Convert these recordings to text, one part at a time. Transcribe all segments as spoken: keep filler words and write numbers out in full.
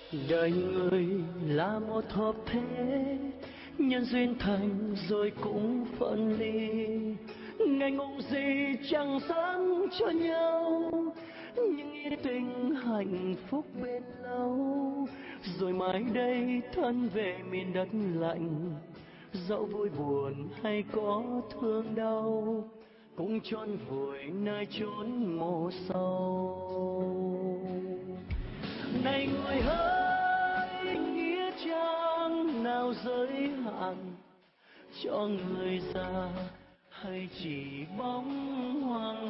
đời người là một hợp thế, nhân duyên thành rồi cũng phân ly. Ngày ngủ gì chẳng dám cho nhau những nghĩa tình hạnh phúc bên lâu, rồi mai đây thân về miền đất lạnh. Dẫu vui buồn hay có thương đau, cũng chôn vùi nơi chốn mồ sâu. Này người hỡi, nghĩa trang nào giới hạn cho người già, hay chỉ bóng hoàng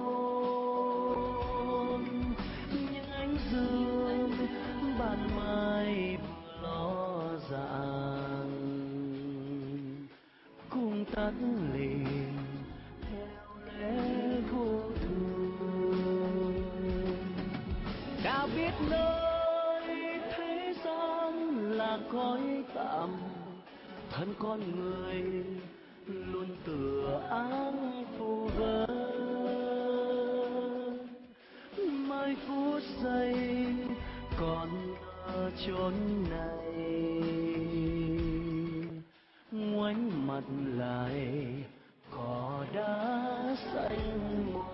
hôn? Những ánh dương ban mai vừa lo rạng cũng tắt lìa theo lẽ vô thường. Đã biết nơi thế gian là cõi tạm, thân con người luôn tựa áng phù vơ. Mai phút giây còn ở chốn này, ngoảnh mặt lại cỏ đã xanh màu.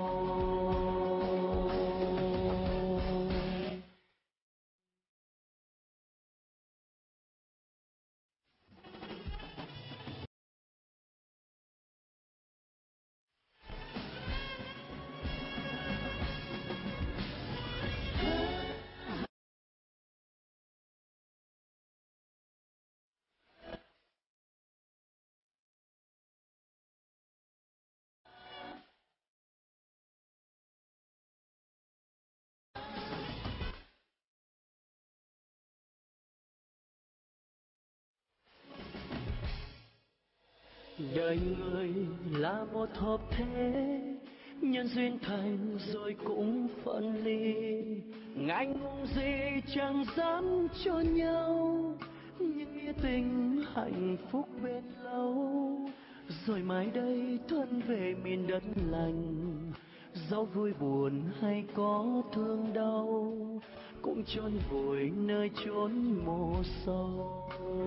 Đời người là một hợp thế, nhân duyên thành rồi cũng phân ly. Ngại ngùng gì chẳng dám cho nhau những nghĩa tình hạnh phúc bên lâu, rồi mai đây thân về miền đất lành. Dẫu vui buồn hay có thương đau, cũng chôn vùi nơi chốn mồ sâu.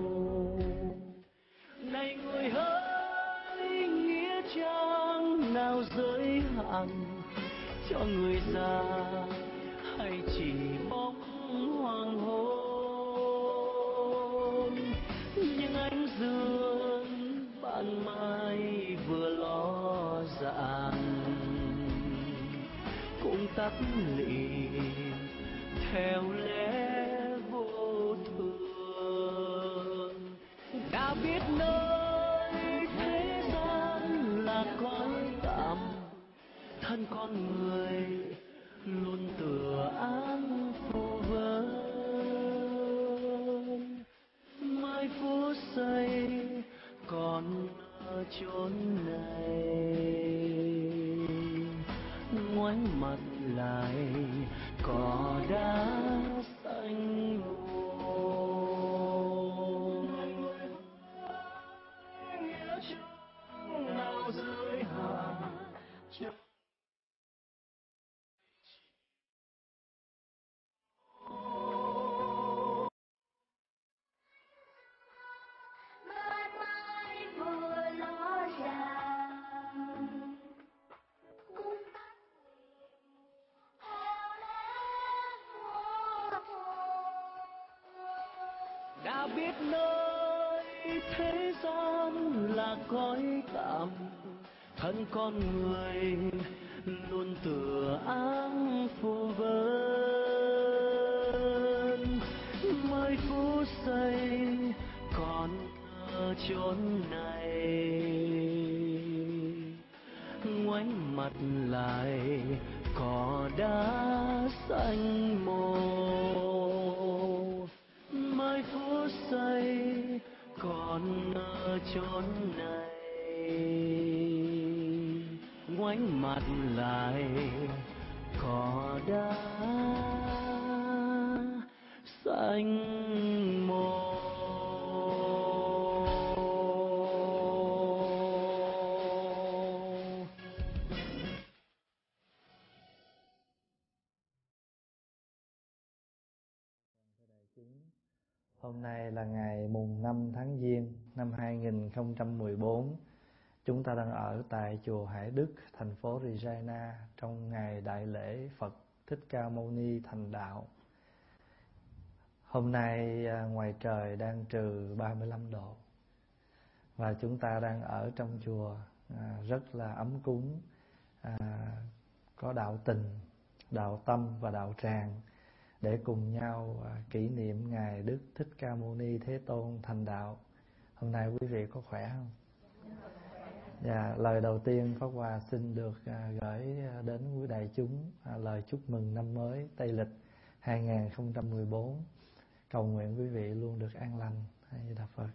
Này người hỡi, nghĩa trang nào giới hạn cho người già, hay chỉ bóng hoàng hôn? Những ánh dương ban mai vừa lo rạng cũng tắt lịm theo lẽ vô thường. Đã biết nơi thế gian là cõi tạm, thân con người luôn tựa áng phù vơ. Mai phút giây còn ở chốn này, ngoảnh mặt lại cỏ đã xanh ngô. Nào giới hạn cho ban mai vừa lo ràng cũng tắt theo lẽ vô thường. đã biết nơi thế gian là cõi tạm, thân con người luôn tựa áng phù vơ. Mấy phút giây còn ở chốn này, ngoảnh mặt lại cỏ đã xanh màu. Mấy phút giây còn ở chốn này, ngoảnh mặt lại cỏ đã xanh màu. Hôm nay là ngày mùng năm tháng Giêng năm hai nghìn không trăm mười bốn. Chúng ta đang ở tại chùa Hải Đức, thành phố Regina trong ngày đại lễ Phật Thích Ca Mâu Ni thành đạo. Hôm nay ngoài trời đang trừ ba mươi lăm độ và chúng ta đang ở trong chùa rất là ấm cúng, có đạo tình, đạo tâm và đạo tràng để cùng nhau kỷ niệm ngày Đức Thích Ca Mâu Ni Thế Tôn thành đạo. Hôm nay quý vị có khỏe không? Dạ, lời đầu tiên Pháp Hòa xin được gửi đến quý đại chúng lời chúc mừng năm mới Tây lịch hai nghìn không trăm mười bốn. Cầu nguyện quý vị luôn được an lành. A Di Đà Phật.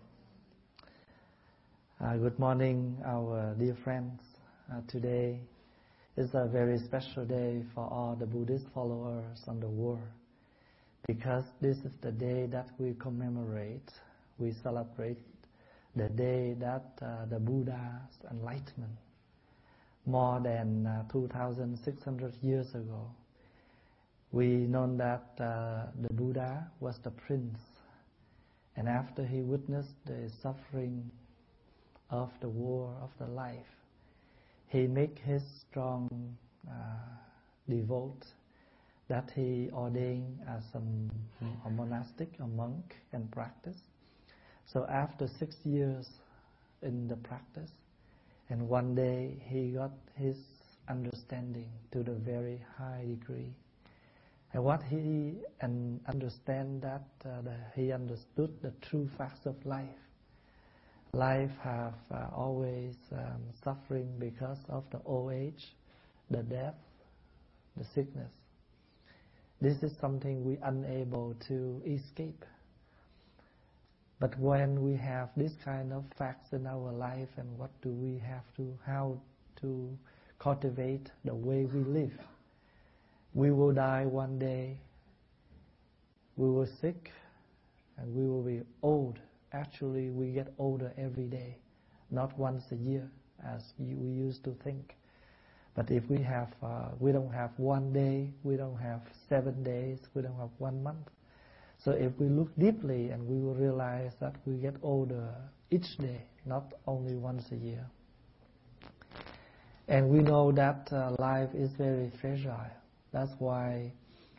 Uh, good morning, our dear friends. Uh, today is a very special day for all the Buddhist followers on the world, because this is the day that we commemorate, we celebrate the day that uh, the Buddha's enlightenment, more than uh, two thousand six hundred years ago. We know that uh, the Buddha was the prince, and after he witnessed the suffering of the war of the life, he make his strong uh, devote that he ordained as a, a monastic, a monk, and practice. So after six years in the practice, and one day he got his understanding to the very high degree. And what he and understand that uh, the, he understood the true facts of life. Life have uh, always um, suffering because of the old age, the death, the sickness. This is something we unable to escape. But when we have this kind of facts in our life, and what do we have to, how to cultivate the way we live? We will die one day, we will sick, and we will be old. Actually, we get older every day, not once a year as we used to think. But if we have, uh, we don't have one day, we don't have seven days, we don't have one month. So if we look deeply, and we will realize that we get older each day, not only once a year. And we know that uh, life is very fragile. That's why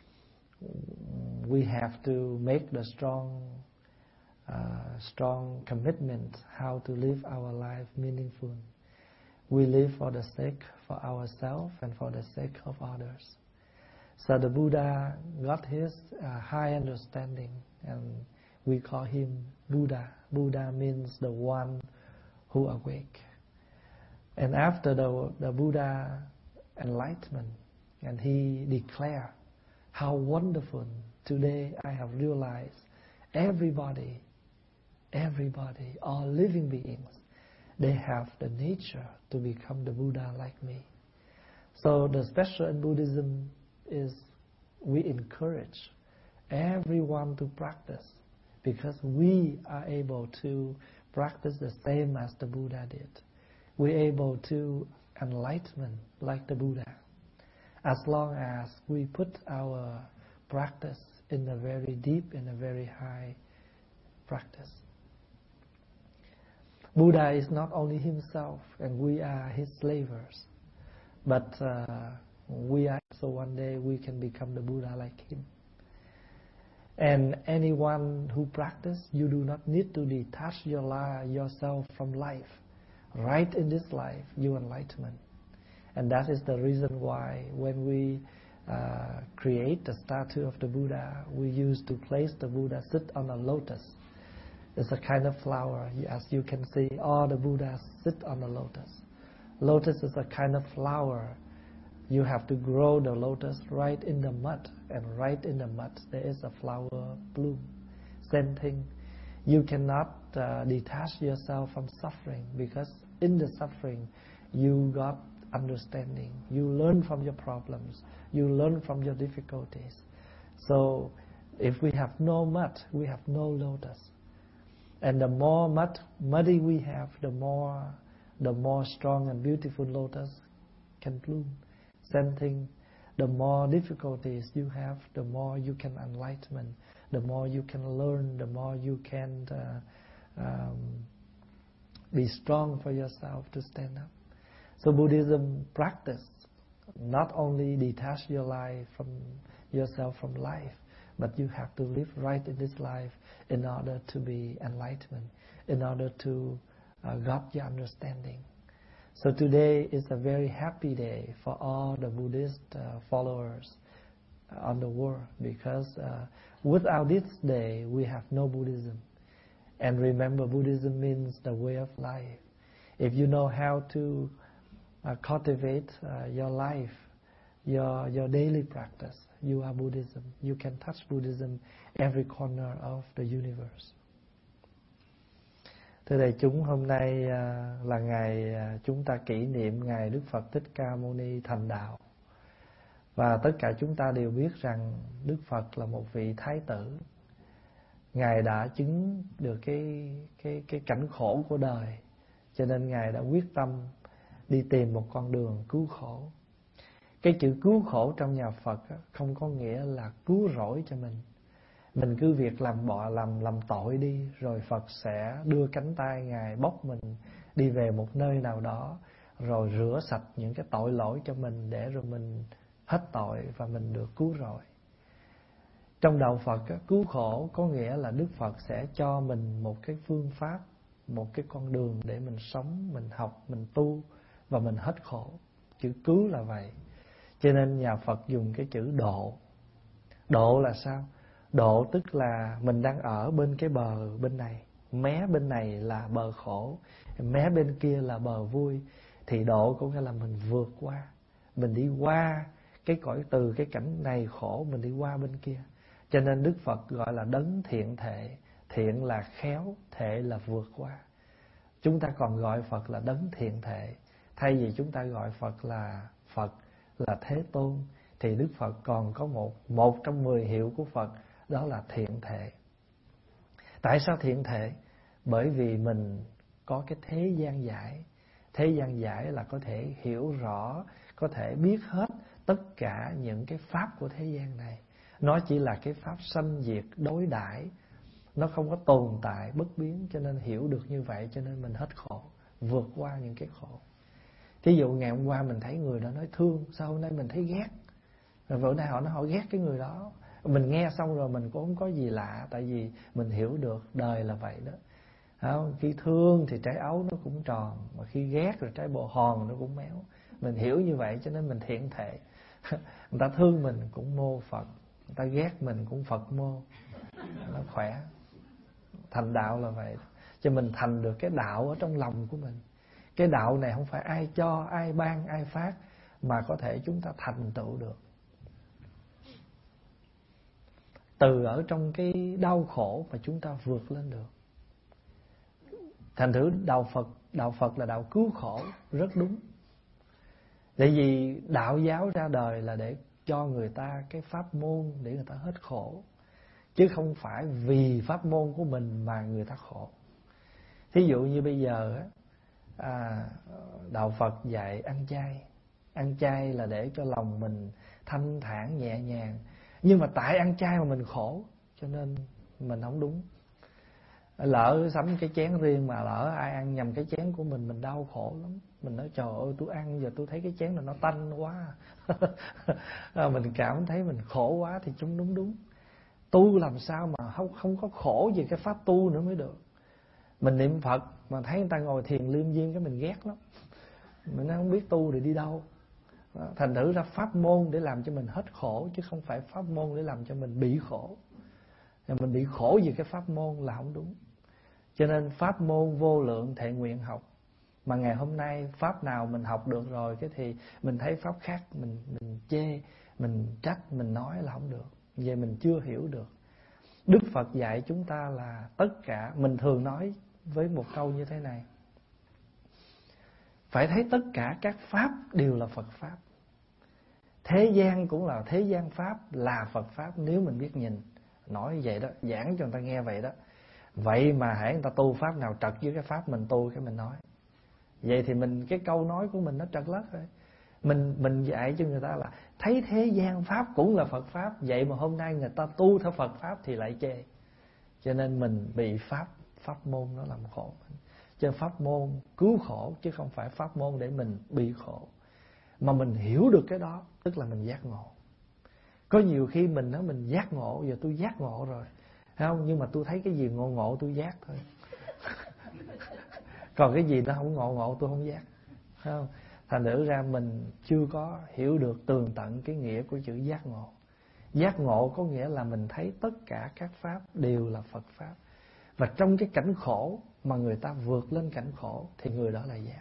we have to make the strong, uh, strong commitment how to live our life meaningful. We live for the sake for ourselves and for the sake of others. So the Buddha got his uh, high understanding, and we call him Buddha. Buddha means the one who awake. And after the, the Buddha enlightenment, and he declared, how wonderful, today I have realized everybody, everybody, all living beings, they have the nature to become the Buddha like me. So the special in Buddhism is we encourage everyone to practice, because we are able to practice the same as the Buddha did. We're able to enlighten like the Buddha, as long as we put our practice in a very deep, in a very high practice. Buddha is not only himself, and we are his slavers, but uh, we are, so one day we can become the Buddha like him. And anyone who practice, you do not need to detach your li- yourself from life. Right in this life, you enlightenment. And that is the reason why when we uh, create the statue of the Buddha, we used to place the Buddha sit on a lotus. It's a kind of flower. As you can see, all the Buddhas sit on the lotus. Lotus is a kind of flower. You have to grow the lotus right in the mud, and right in the mud there is a flower bloom. Same thing. You cannot uh, detach yourself from suffering, because in the suffering you got understanding. You learn from your problems. You learn from your difficulties. So if we have no mud, we have no lotus. And the more mud, muddy we have, the more the more strong and beautiful lotus can bloom. Same thing, the more difficulties you have, the more you can enlighten. the more you can learn, the more you can uh, um, be strong for yourself to stand up. So Buddhism practice not only detach your life from yourself from life, but you have to live right in this life in order to be enlightenment, in order to uh, got your understanding. So today is a very happy day for all the Buddhist uh, followers on the world, because uh, without this day we have no Buddhism. And remember, Buddhism means the way of life. If you know how to uh, cultivate uh, your life, your your daily practice, you are Buddhism. You can touch Buddhism every corner of the universe. Thưa đại chúng, hôm nay uh, là ngày uh, chúng ta kỷ niệm ngày Đức Phật Thích Ca Mâu Ni thành đạo. Và tất cả chúng ta đều biết rằng Đức Phật là một vị thái tử. Ngài đã chứng được cái cái cái cảnh khổ của đời, cho nên Ngài đã quyết tâm đi tìm một con đường cứu khổ. Cái chữ cứu khổ trong nhà Phật không có nghĩa là cứu rỗi cho mình. Mình cứ việc làm bọ làm làm tội đi, rồi Phật sẽ đưa cánh tay Ngài bốc mình đi về một nơi nào đó, rồi rửa sạch những cái tội lỗi cho mình, để rồi mình hết tội và mình được cứu rỗi. Trong đạo Phật, cứu khổ có nghĩa là Đức Phật sẽ cho mình một cái phương pháp, một cái con đường để mình sống, mình học, mình tu và mình hết khổ. Chữ cứu là vậy. Cho nên nhà Phật dùng cái chữ độ. Độ là sao? Độ tức là mình đang ở bên cái bờ bên này, mé bên này là bờ khổ, mé bên kia là bờ vui. Thì độ có nghĩa là mình vượt qua, mình đi qua cái cõi, từ cái cảnh này khổ mình đi qua bên kia. Cho nên Đức Phật gọi là đấng thiện thể. Thiện là khéo, thể là vượt qua. Chúng ta còn gọi Phật là đấng thiện thể. Thay vì chúng ta gọi Phật là Phật, là Thế Tôn, thì Đức Phật còn có một một trong mười hiệu của Phật, đó là thiện thể. Tại sao thiện thể? Bởi vì mình có cái thế gian giải. Thế gian giải là có thể hiểu rõ, có thể biết hết tất cả những cái pháp của thế gian này. Nó chỉ là cái pháp sanh diệt đối đãi, nó không có tồn tại bất biến, cho nên hiểu được như vậy, cho nên mình hết khổ, vượt qua những cái khổ. Thí dụ ngày hôm qua mình thấy người đó nói thương, sao hôm nay mình thấy ghét, rồi bữa nay họ nói họ ghét cái người đó. Mình nghe xong rồi mình cũng không có gì lạ, tại vì mình hiểu được đời là vậy đó. Không? Khi thương thì trái ấu nó cũng tròn, mà khi ghét rồi trái bồ hòn nó cũng méo. Mình hiểu như vậy cho nên mình thiện thể. Người ta thương mình cũng mô Phật, người ta ghét mình cũng Phật mô. Nó khỏe. Thành đạo là vậy. Cho mình thành được cái đạo ở trong lòng của mình. Cái đạo này không phải ai cho, ai ban, ai phát, mà có thể chúng ta thành tựu được. Từ ở trong cái đau khổ mà chúng ta vượt lên được. Thành thử đạo Phật, đạo Phật là đạo cứu khổ, rất đúng. Tại vì đạo giáo ra đời là để cho người ta cái pháp môn để người ta hết khổ, chứ không phải vì pháp môn của mình mà người ta khổ. Thí dụ như bây giờ à, đạo Phật dạy ăn chay. Ăn chay là để cho lòng mình thanh thản nhẹ nhàng. Nhưng mà tại ăn chay mà mình khổ, cho nên mình không đúng. Lỡ sắm cái chén riêng mà lỡ ai ăn nhầm cái chén của mình, mình đau khổ lắm. Mình nói trời ơi, tôi ăn giờ tôi thấy cái chén này nó tanh quá. Mình cảm thấy mình khổ quá thì chúng đúng đúng. Tu làm sao mà không, không có khổ về cái pháp tu nữa mới được. Mình niệm Phật mà thấy người ta ngồi thiền liêm diêm cái mình ghét lắm. Mình không biết tu thì đi đâu. Thành thử ra pháp môn để làm cho mình hết khổ, chứ không phải pháp môn để làm cho mình bị khổ. Mình bị khổ vì cái pháp môn là không đúng. Cho nên pháp môn vô lượng thệ nguyện học. Mà ngày hôm nay pháp nào mình học được rồi, cái thì mình thấy pháp khác mình mình chê, mình trách, mình nói là không được. Vậy mình chưa hiểu được. Đức Phật dạy chúng ta là tất cả, mình thường nói với một câu như thế này: phải thấy tất cả các pháp đều là Phật pháp. Thế gian cũng là thế gian pháp, là Phật pháp nếu mình biết nhìn. Nói vậy đó, giảng cho người ta nghe vậy đó. Vậy mà hãy người ta tu pháp nào trật với cái pháp mình tu, cái mình nói. Vậy thì mình cái câu nói của mình nó trật lất rồi. Mình mình dạy cho người ta là thấy thế gian pháp cũng là Phật pháp, vậy mà hôm nay người ta tu theo Phật pháp thì lại chê. Cho nên mình bị pháp pháp môn nó làm khổ mình. Cho pháp môn cứu khổ chứ không phải pháp môn để mình bị khổ. Mà mình hiểu được cái đó tức là mình giác ngộ. Có nhiều khi mình nói mình giác ngộ, giờ tôi giác ngộ rồi, thấy không? Nhưng mà tôi thấy cái gì ngộ ngộ tôi giác thôi. Còn cái gì nó không ngộ ngộ tôi không giác, thấy không? Thành thử ra mình chưa có hiểu được tường tận cái nghĩa của chữ giác ngộ. Giác ngộ có nghĩa là mình thấy tất cả các pháp đều là Phật pháp. Và trong cái cảnh khổ mà người ta vượt lên cảnh khổ thì người đó là giác.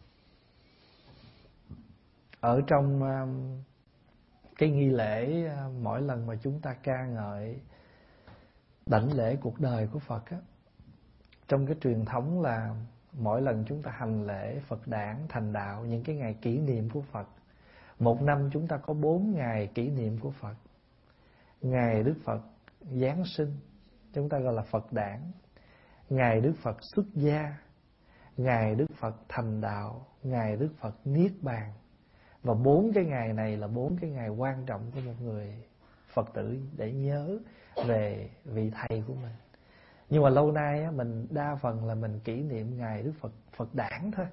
Ở trong um, cái nghi lễ uh, mỗi lần mà chúng ta ca ngợi đảnh lễ cuộc đời của Phật á, trong cái truyền thống là mỗi lần chúng ta hành lễ Phật đản thành đạo, những cái ngày kỷ niệm của Phật, một năm chúng ta có bốn ngày kỷ niệm của Phật. Ngày Đức Phật Giáng sinh chúng ta gọi là Phật đản, ngày Đức Phật xuất gia, ngày Đức Phật thành đạo, ngày Đức Phật niết bàn. Và bốn cái ngày này là bốn cái ngày quan trọng của một người Phật tử để nhớ về vị thầy của mình. Nhưng mà lâu nay á, mình đa phần là mình kỷ niệm ngày Đức Phật Phật đản thôi.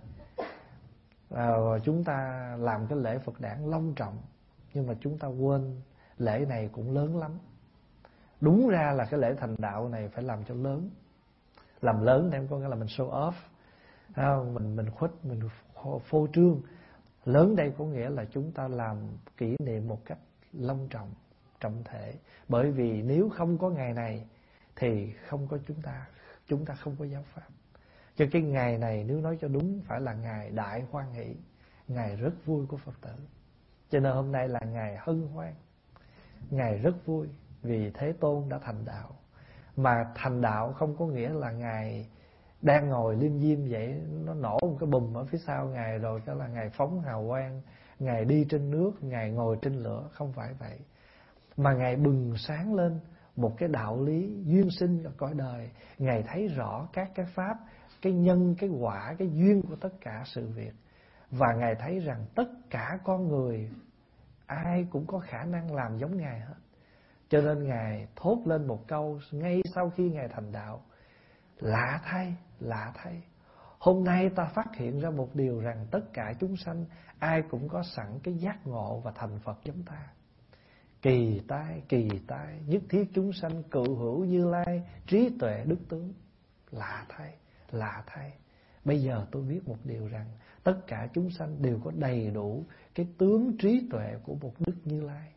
À, chúng ta làm cái lễ Phật đản long trọng, nhưng mà chúng ta quên lễ này cũng lớn lắm. Đúng ra là cái lễ thành đạo này phải làm cho lớn. Làm lớn thì em có nghĩa là mình show off, à, mình mình khuất, mình phô trương. Lớn đây có nghĩa là chúng ta làm kỷ niệm một cách long trọng, trọng thể. Bởi vì nếu không có ngày này thì không có chúng ta, chúng ta không có giáo pháp. Cho cái ngày này nếu nói cho đúng phải là ngày đại hoan hỷ, ngày rất vui của Phật tử. Cho nên hôm nay là ngày hân hoan, ngày rất vui vì Thế Tôn đã thành đạo. Mà thành đạo không có nghĩa là Ngài đang ngồi liêm diêm vậy, nó nổ một cái bùm ở phía sau Ngài rồi đó là Ngài phóng hào quang, Ngài đi trên nước, Ngài ngồi trên lửa. Không phải vậy. Mà Ngài bừng sáng lên một cái đạo lý duyên sinh ở cõi đời. Ngài thấy rõ các cái pháp, cái nhân, cái quả, cái duyên của tất cả sự việc. Và Ngài thấy rằng tất cả con người ai cũng có khả năng làm giống Ngài hết. Cho nên Ngài thốt lên một câu ngay sau khi Ngài thành đạo: lạ thay, lạ thay, hôm nay ta phát hiện ra một điều rằng tất cả chúng sanh ai cũng có sẵn cái giác ngộ và thành Phật giống ta. Kỳ tai, kỳ tai, nhất thiết chúng sanh cựu hữu Như Lai, trí tuệ đức tướng. Lạ thay, lạ thay, bây giờ tôi biết một điều rằng tất cả chúng sanh đều có đầy đủ cái tướng trí tuệ của một Đức Như Lai.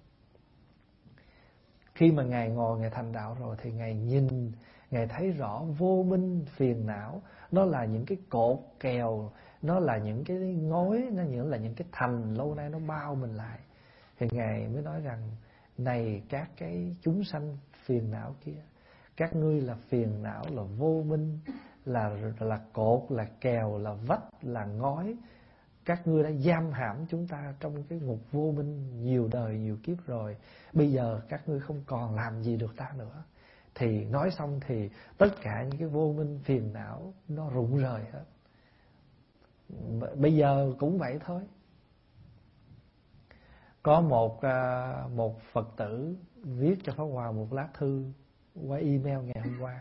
Khi mà Ngài ngồi, Ngài thành đạo rồi thì Ngài nhìn, Ngài thấy rõ vô minh phiền não, nó là những cái cột kèo, nó là những cái ngói, nó là những cái thành lâu nay nó bao mình lại. Thì Ngài mới nói rằng: này các cái chúng sanh phiền não kia, các ngươi là phiền não, là vô minh, là là cột, là kèo, là vách, là ngói. Các ngươi đã giam hãm chúng ta trong cái ngục vô minh nhiều đời nhiều kiếp rồi. Bây giờ các ngươi không còn làm gì được ta nữa. Thì nói xong thì tất cả những cái vô minh phiền não nó rụng rời hết. Bây giờ cũng vậy thôi. Có một một Phật tử viết cho Pháp Hòa một lá thư qua email ngày hôm qua.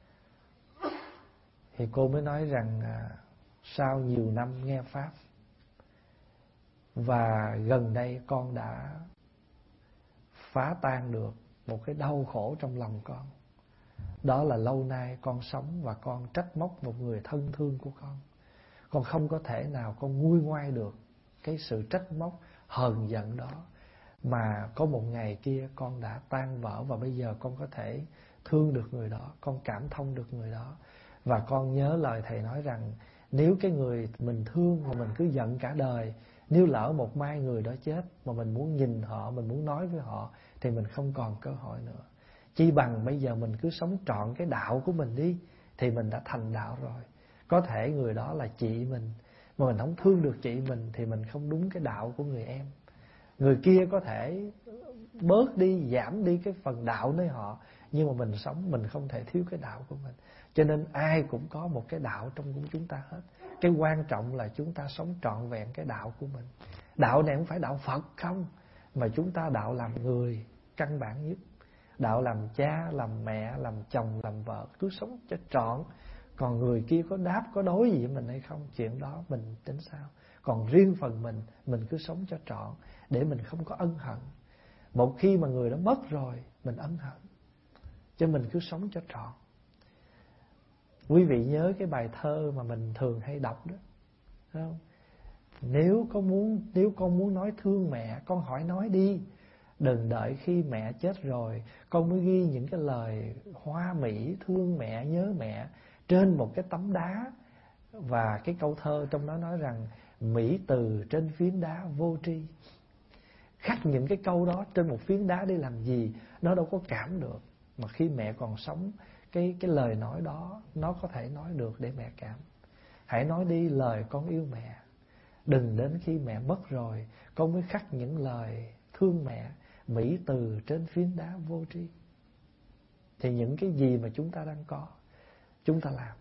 Thì cô mới nói rằng sau nhiều năm nghe Pháp và gần đây con đã phá tan được một cái đau khổ trong lòng con. Đó là lâu nay con sống và con trách móc một người thân thương của con. Con không có thể nào con nguôi ngoai được cái sự trách móc hờn giận đó. Mà có một ngày kia con đã tan vỡ và bây giờ con có thể thương được người đó, con cảm thông được người đó. Và con nhớ lời Thầy nói rằng nếu cái người mình thương mà mình cứ giận cả đời, nếu lỡ một mai người đó chết mà mình muốn nhìn họ, mình muốn nói với họ thì mình không còn cơ hội nữa. Chi bằng bây giờ mình cứ sống trọn cái đạo của mình đi thì mình đã thành đạo rồi. Có thể người đó là chị mình, mà mình không thương được chị mình thì mình không đúng cái đạo của người em. Người kia có thể bớt đi, giảm đi cái phần đạo nơi họ, nhưng mà mình sống mình không thể thiếu cái đạo của mình. Cho nên ai cũng có một cái đạo trong của chúng ta hết. Cái quan trọng là chúng ta sống trọn vẹn cái đạo của mình. Đạo này không phải đạo Phật không, mà chúng ta đạo làm người căn bản nhất. Đạo làm cha, làm mẹ, làm chồng, làm vợ, cứ sống cho trọn. Còn người kia có đáp, có đối gì với mình hay không, chuyện đó mình tính sao. Còn riêng phần mình, mình cứ sống cho trọn, để mình không có ân hận. Một khi mà người đó mất rồi, mình ân hận, cho mình cứ sống cho trọn. Quý vị nhớ cái bài thơ mà mình thường hay đọc đó, phải không? Nếu có muốn, nếu con muốn nói thương mẹ, con hỏi nói đi. Đừng đợi khi mẹ chết rồi, con mới ghi những cái lời hoa mỹ thương mẹ, nhớ mẹ trên một cái tấm đá. Và cái câu thơ trong đó nói rằng mỹ từ trên phiến đá vô tri. Khắc những cái câu đó trên một phiến đá để làm gì? Nó đâu có cảm được. Mà khi mẹ còn sống, cái, cái lời nói đó nó có thể nói được để mẹ cảm. Hãy nói đi lời con yêu mẹ. Đừng đến khi mẹ mất rồi, con mới khắc những lời thương mẹ mỹ từ trên phiến đá vô tri. Thì những cái gì mà chúng ta đang có, chúng ta làm.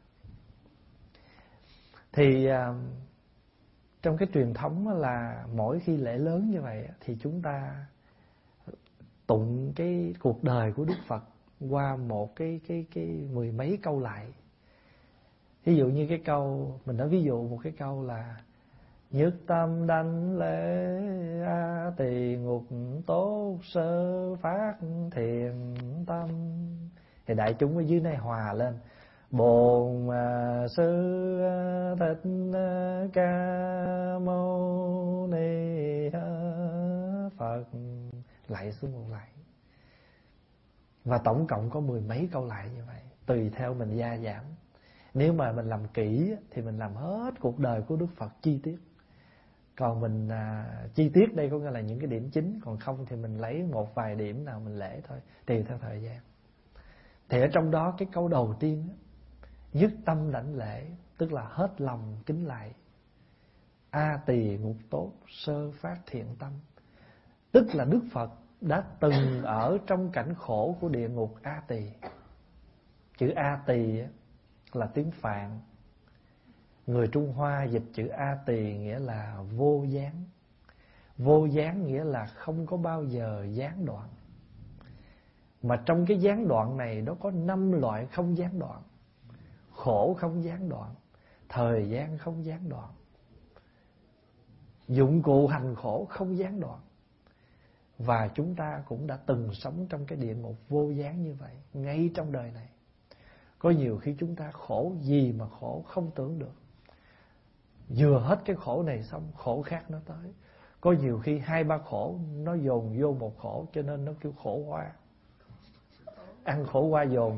Thì à, trong cái truyền thống là mỗi khi lễ lớn như vậy thì chúng ta tụng cái cuộc đời của Đức Phật qua một cái cái cái mười mấy câu lại. Ví dụ như cái câu mình đã ví dụ một cái câu là nhất tâm đảnh lễ a tỳ ngục tốt sơ phát thiện tâm. Thì đại chúng ở dưới này hòa lên. Bổn sư thích ca mâu ni Phật. Lại xuống một lại. Và tổng cộng có mười mấy câu lại như vậy, tùy theo mình gia giảm. Nếu mà mình làm kỹ thì mình làm hết cuộc đời của Đức Phật chi tiết. Còn mình à, chi tiết đây có nghĩa là những cái điểm chính. Còn không thì mình lấy một vài điểm nào mình lễ thôi, tùy theo thời gian. Thì ở trong đó cái câu đầu tiên, nhất tâm đảnh lễ, tức là hết lòng kính lạy. A tỳ ngục tốt sơ phát thiện tâm. Tức là Đức Phật đã từng ở trong cảnh khổ của địa ngục A Tỳ. Chữ A Tỳ là tiếng Phạn. Người Trung Hoa dịch chữ A Tỳ nghĩa là vô gián. Vô gián nghĩa là không có bao giờ gián đoạn. Mà trong cái gián đoạn này nó có năm loại không gián đoạn. Khổ không gián đoạn, thời gian không gián đoạn, dụng cụ hành khổ không gián đoạn. Và chúng ta cũng đã từng sống trong cái địa ngục vô gián như vậy, ngay trong đời này. Có nhiều khi chúng ta khổ gì mà khổ không tưởng được. Vừa hết cái khổ này xong, khổ khác nó tới. Có nhiều khi hai ba khổ nó dồn vô một khổ, cho nên nó kêu khổ hoa. Ăn khổ hoa dồn.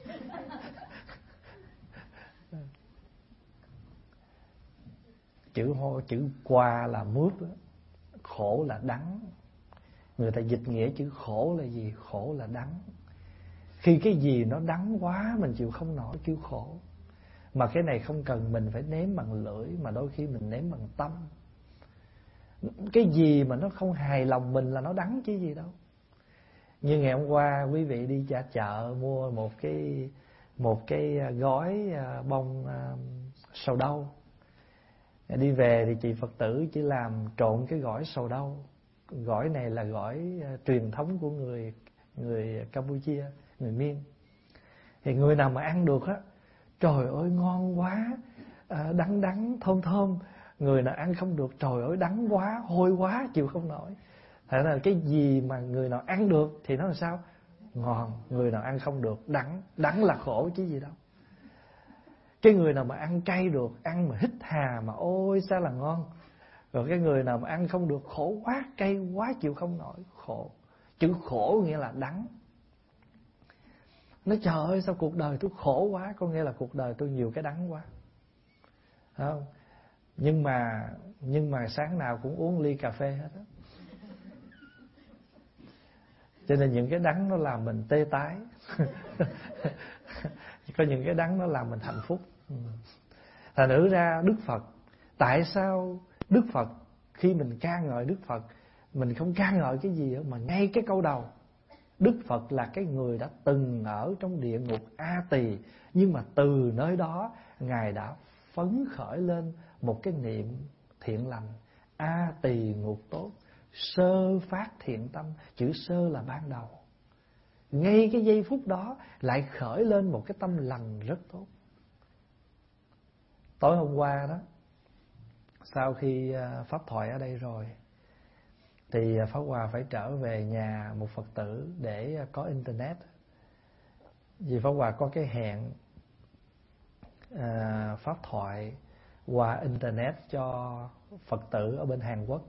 Chữ hoa, chữ qua là mướp đó. Khổ là đắng. Người ta dịch nghĩa chữ khổ là gì? Khổ là đắng. Khi cái gì nó đắng quá mình chịu không nổi kêu khổ. Mà cái này không cần mình phải nếm bằng lưỡi, mà đôi khi mình nếm bằng tâm. Cái gì mà nó không hài lòng mình là nó đắng chứ gì đâu. Như ngày hôm qua quý vị đi ra chợ mua một cái một cái gói bông sầu đâu. Đi về thì chị Phật tử chỉ làm trộn cái gỏi sầu đâu. Gỏi này là gỏi truyền thống của người người Campuchia, người Miên. Thì người nào mà ăn được á, trời ơi ngon quá, đắng đắng thơm thơm. Người nào ăn không được, trời ơi đắng quá, hôi quá, chịu không nổi. Thế là cái gì mà người nào ăn được thì nó là sao? Ngon. Người nào ăn không được, đắng. Đắng là khổ chứ gì đâu. Cái người nào mà ăn cay được, ăn mà hít hà mà ôi sao là ngon. Rồi cái người nào mà ăn không được, khổ quá, cay quá, chịu không nổi, khổ. Chữ khổ nghĩa là đắng. Nói trời ơi sao cuộc đời tôi khổ quá, có nghĩa là cuộc đời tôi nhiều cái đắng quá. Không? Nhưng mà nhưng mà sáng nào cũng uống ly cà phê hết á. Cho nên những cái đắng nó làm mình tê tái. Có những cái đắng nó làm mình hạnh phúc. Thành thử ra Đức Phật, tại sao Đức Phật khi mình ca ngợi Đức Phật, mình không ca ngợi cái gì nữa, mà ngay cái câu đầu, Đức Phật là cái người đã từng ở trong địa ngục A Tỳ, nhưng mà từ nơi đó Ngài đã phấn khởi lên một cái niệm thiện lành. A tỳ ngục tốt, sơ phát thiện tâm. Chữ sơ là ban đầu. Ngay cái giây phút đó lại khởi lên một cái tâm lành rất tốt. Tối hôm qua đó, sau khi pháp thoại ở đây rồi, thì Pháp Hòa phải trở về nhà một Phật tử để có internet. Vì Pháp Hòa có cái hẹn à, pháp thoại qua internet cho Phật tử ở bên Hàn Quốc.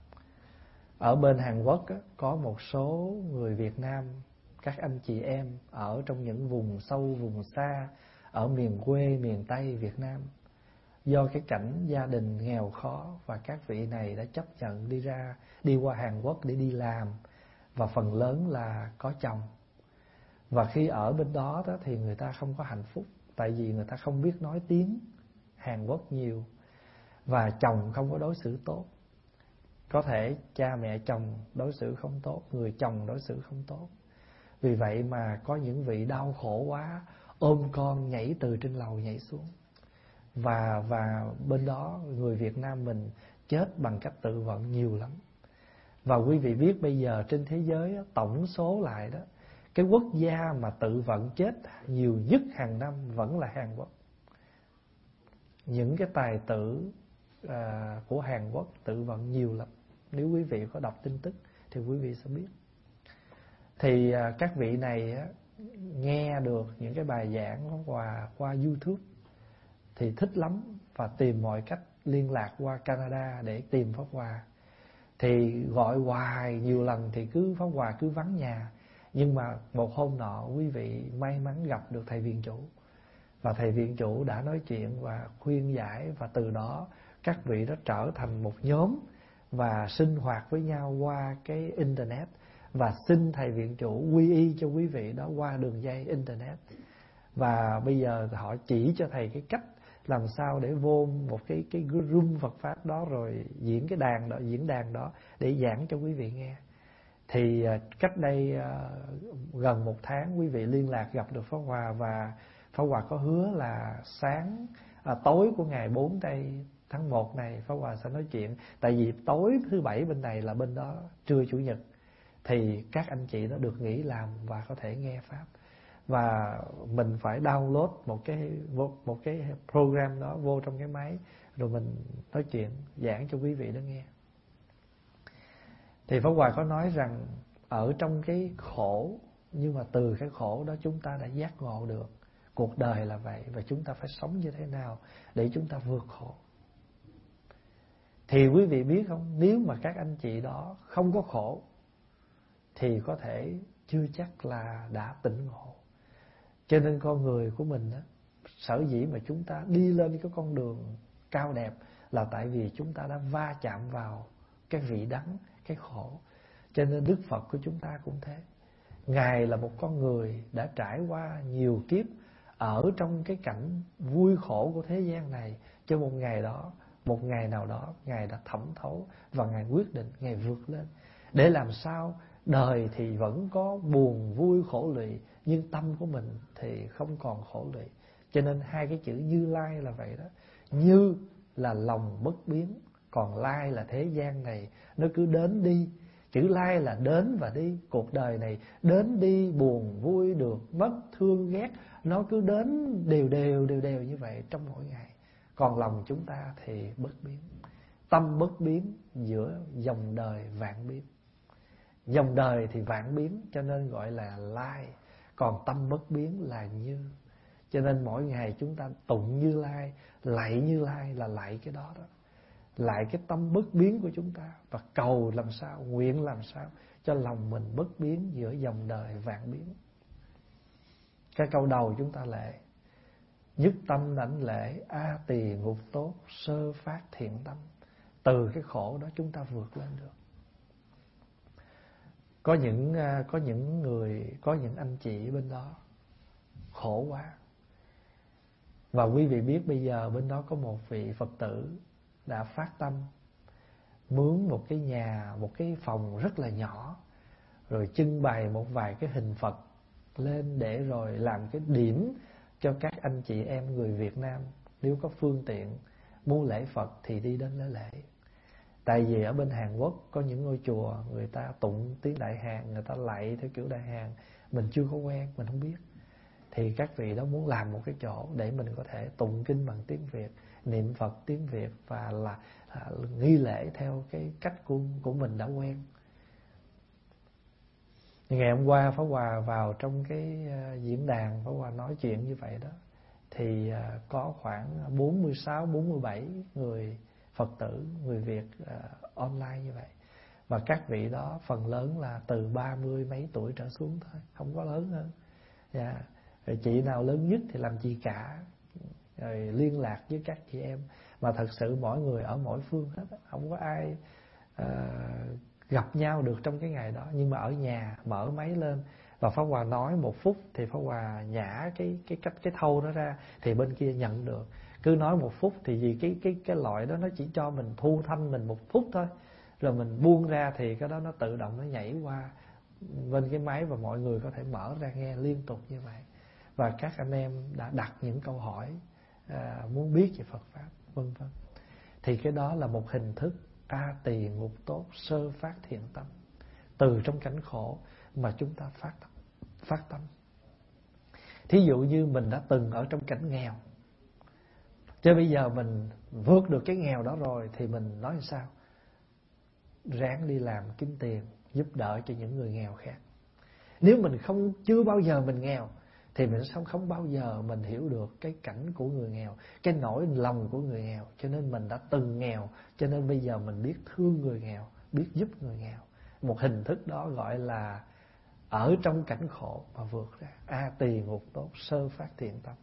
Ở bên Hàn Quốc á, có một số người Việt Nam, các anh chị em ở trong những vùng sâu, vùng xa, ở miền quê, miền Tây Việt Nam, do cái cảnh gia đình nghèo khó, và các vị này đã chấp nhận đi ra đi qua Hàn Quốc để đi làm, và phần lớn là có chồng. Và khi ở bên đó, đó thì người ta không có hạnh phúc, tại vì người ta không biết nói tiếng Hàn Quốc nhiều, và chồng không có đối xử tốt. Có thể cha mẹ chồng đối xử không tốt, người chồng đối xử không tốt. Vì vậy mà có những vị đau khổ quá, ôm con nhảy từ trên lầu nhảy xuống. Và, và bên đó người Việt Nam mình chết bằng cách tự vận nhiều lắm. Và quý vị biết bây giờ trên thế giới tổng số lại đó, cái quốc gia mà tự vận chết nhiều nhất hàng năm vẫn là Hàn Quốc. Những cái tài tử à, của Hàn Quốc tự vận nhiều lắm. Nếu quý vị có đọc tin tức thì quý vị sẽ biết. Thì à, các vị này á, nghe được những cái bài giảng qua, qua YouTube thì thích lắm, và tìm mọi cách liên lạc qua Canada để tìm Pháp Hòa. Thì gọi hoài nhiều lần thì cứ Pháp Hòa cứ vắng nhà. Nhưng mà một hôm nọ quý vị may mắn gặp được thầy viện chủ, và thầy viện chủ đã nói chuyện và khuyên giải, và từ đó các vị đã trở thành một nhóm và sinh hoạt với nhau qua cái internet, và xin thầy viện chủ quy y cho quý vị đó qua đường dây internet. Và bây giờ họ chỉ cho thầy cái cách làm sao để vô một cái cái room Phật pháp đó, rồi diễn cái đàn đó, diễn đàn đó để giảng cho quý vị nghe. Thì cách đây gần một tháng quý vị liên lạc gặp được Pháp Hòa, và Pháp Hòa có hứa là sáng à, tối của ngày bốn tây tháng một này Pháp Hòa sẽ nói chuyện. Tại vì tối thứ bảy bên này là bên đó trưa chủ nhật, thì các anh chị nó được nghỉ làm và có thể nghe pháp. Và mình phải download một cái một cái program đó vô trong cái máy, rồi mình nói chuyện giảng cho quý vị đó nghe. Thì Pháp Hòa có nói rằng ở trong cái khổ, nhưng mà từ cái khổ đó chúng ta đã giác ngộ được cuộc đời là vậy, và chúng ta phải sống như thế nào để chúng ta vượt khổ. Thì quý vị biết không, nếu mà các anh chị đó không có khổ thì có thể chưa chắc là đã tỉnh ngộ. Cho nên con người của mình đó, sở dĩ mà chúng ta đi lên cái con đường cao đẹp là tại vì chúng ta đã va chạm vào cái vị đắng, cái khổ. Cho nên Đức Phật của chúng ta cũng thế. Ngài là một con người đã trải qua nhiều kiếp ở trong cái cảnh vui khổ của thế gian này, cho một ngày đó, một ngày nào đó Ngài đã thẩm thấu và Ngài quyết định Ngài vượt lên. Để làm sao đời thì vẫn có buồn vui khổ lụy, nhưng tâm của mình thì không còn khổ lụy. Cho nên hai cái chữ Như Lai là vậy đó. Như là lòng bất biến, còn Lai là thế gian này nó cứ đến đi. Chữ Lai là đến và đi. Cuộc đời này đến đi, buồn vui, được mất, thương ghét, nó cứ đến đều đều đều đều như vậy trong mỗi ngày. Còn lòng chúng ta thì bất biến. Tâm bất biến giữa dòng đời vạn biến. Dòng đời thì vạn biến cho nên gọi là Lai, còn tâm bất biến là Như. Cho nên mỗi ngày chúng ta tụng Như Lai, lạy Như Lai là lạy cái đó đó. Lại cái tâm bất biến của chúng ta, và cầu làm sao, nguyện làm sao cho lòng mình bất biến giữa dòng đời vạn biến. Cái câu đầu chúng ta lệ: nhất tâm đảnh lễ, a tỳ ngục tốt, sơ phát thiện tâm. Từ cái khổ đó chúng ta vượt lên được. Có những có những người, có những anh chị bên đó khổ quá. Và quý vị biết bây giờ bên đó có một vị Phật tử đã phát tâm mướn một cái nhà, một cái phòng rất là nhỏ, rồi trưng bày một vài cái hình Phật lên để rồi làm cái điểm cho các anh chị em người Việt Nam nếu có phương tiện mua lễ Phật thì đi đến lễ lễ. Tại vì ở bên Hàn Quốc có những ngôi chùa người ta tụng tiếng Đại Hàn, người ta lạy theo kiểu Đại Hàn, mình chưa có quen, mình không biết. Thì các vị đó muốn làm một cái chỗ để mình có thể tụng kinh bằng tiếng Việt, niệm Phật tiếng Việt và là, là nghi lễ theo cái cách của, của mình đã quen. Ngày hôm qua Pháp Hòa vào trong cái uh, diễn đàn, Pháp Hòa nói chuyện như vậy đó, thì uh, có khoảng bốn mươi sáu, bốn mươi bảy người Phật tử, người Việt uh, online như vậy. Và các vị đó phần lớn là từ ba mươi mấy tuổi trở xuống thôi, không có lớn hơn. Yeah. Rồi chị nào lớn nhất thì làm chị cả, rồi liên lạc với các chị em. Mà thật sự mỗi người ở mỗi phương hết, không có ai uh, gặp nhau được trong cái ngày đó. Nhưng mà ở nhà mở máy lên và Pháp Hòa nói một phút thì Pháp Hòa nhả cái cái cách cái thâu đó ra thì bên kia nhận được. Cứ nói một phút thì vì cái cái cái loại đó nó chỉ cho mình thu thanh mình một phút thôi, rồi mình buông ra thì cái đó nó tự động nó nhảy qua bên cái máy và mọi người có thể mở ra nghe liên tục như vậy. Và các anh em đã đặt những câu hỏi à, muốn biết về Phật pháp vân vân. Thì cái đó là một hình thức A tỳ ngục tốt sơ phát thiện tâm. Từ trong cảnh khổ mà chúng ta phát tâm, phát tâm. Thí dụ như mình đã từng ở trong cảnh nghèo, chứ bây giờ mình vượt được cái nghèo đó rồi thì mình nói sao? Ráng đi làm kiếm tiền, giúp đỡ cho những người nghèo khác. Nếu mình không chưa bao giờ mình nghèo thì mình không không bao giờ mình hiểu được cái cảnh của người nghèo, cái nỗi lòng của người nghèo. Cho nên mình đã từng nghèo, cho nên bây giờ mình biết thương người nghèo, biết giúp người nghèo. Một hình thức đó gọi là ở trong cảnh khổ mà vượt ra. A tỳ ngục tốt sơ phát thiện tâm.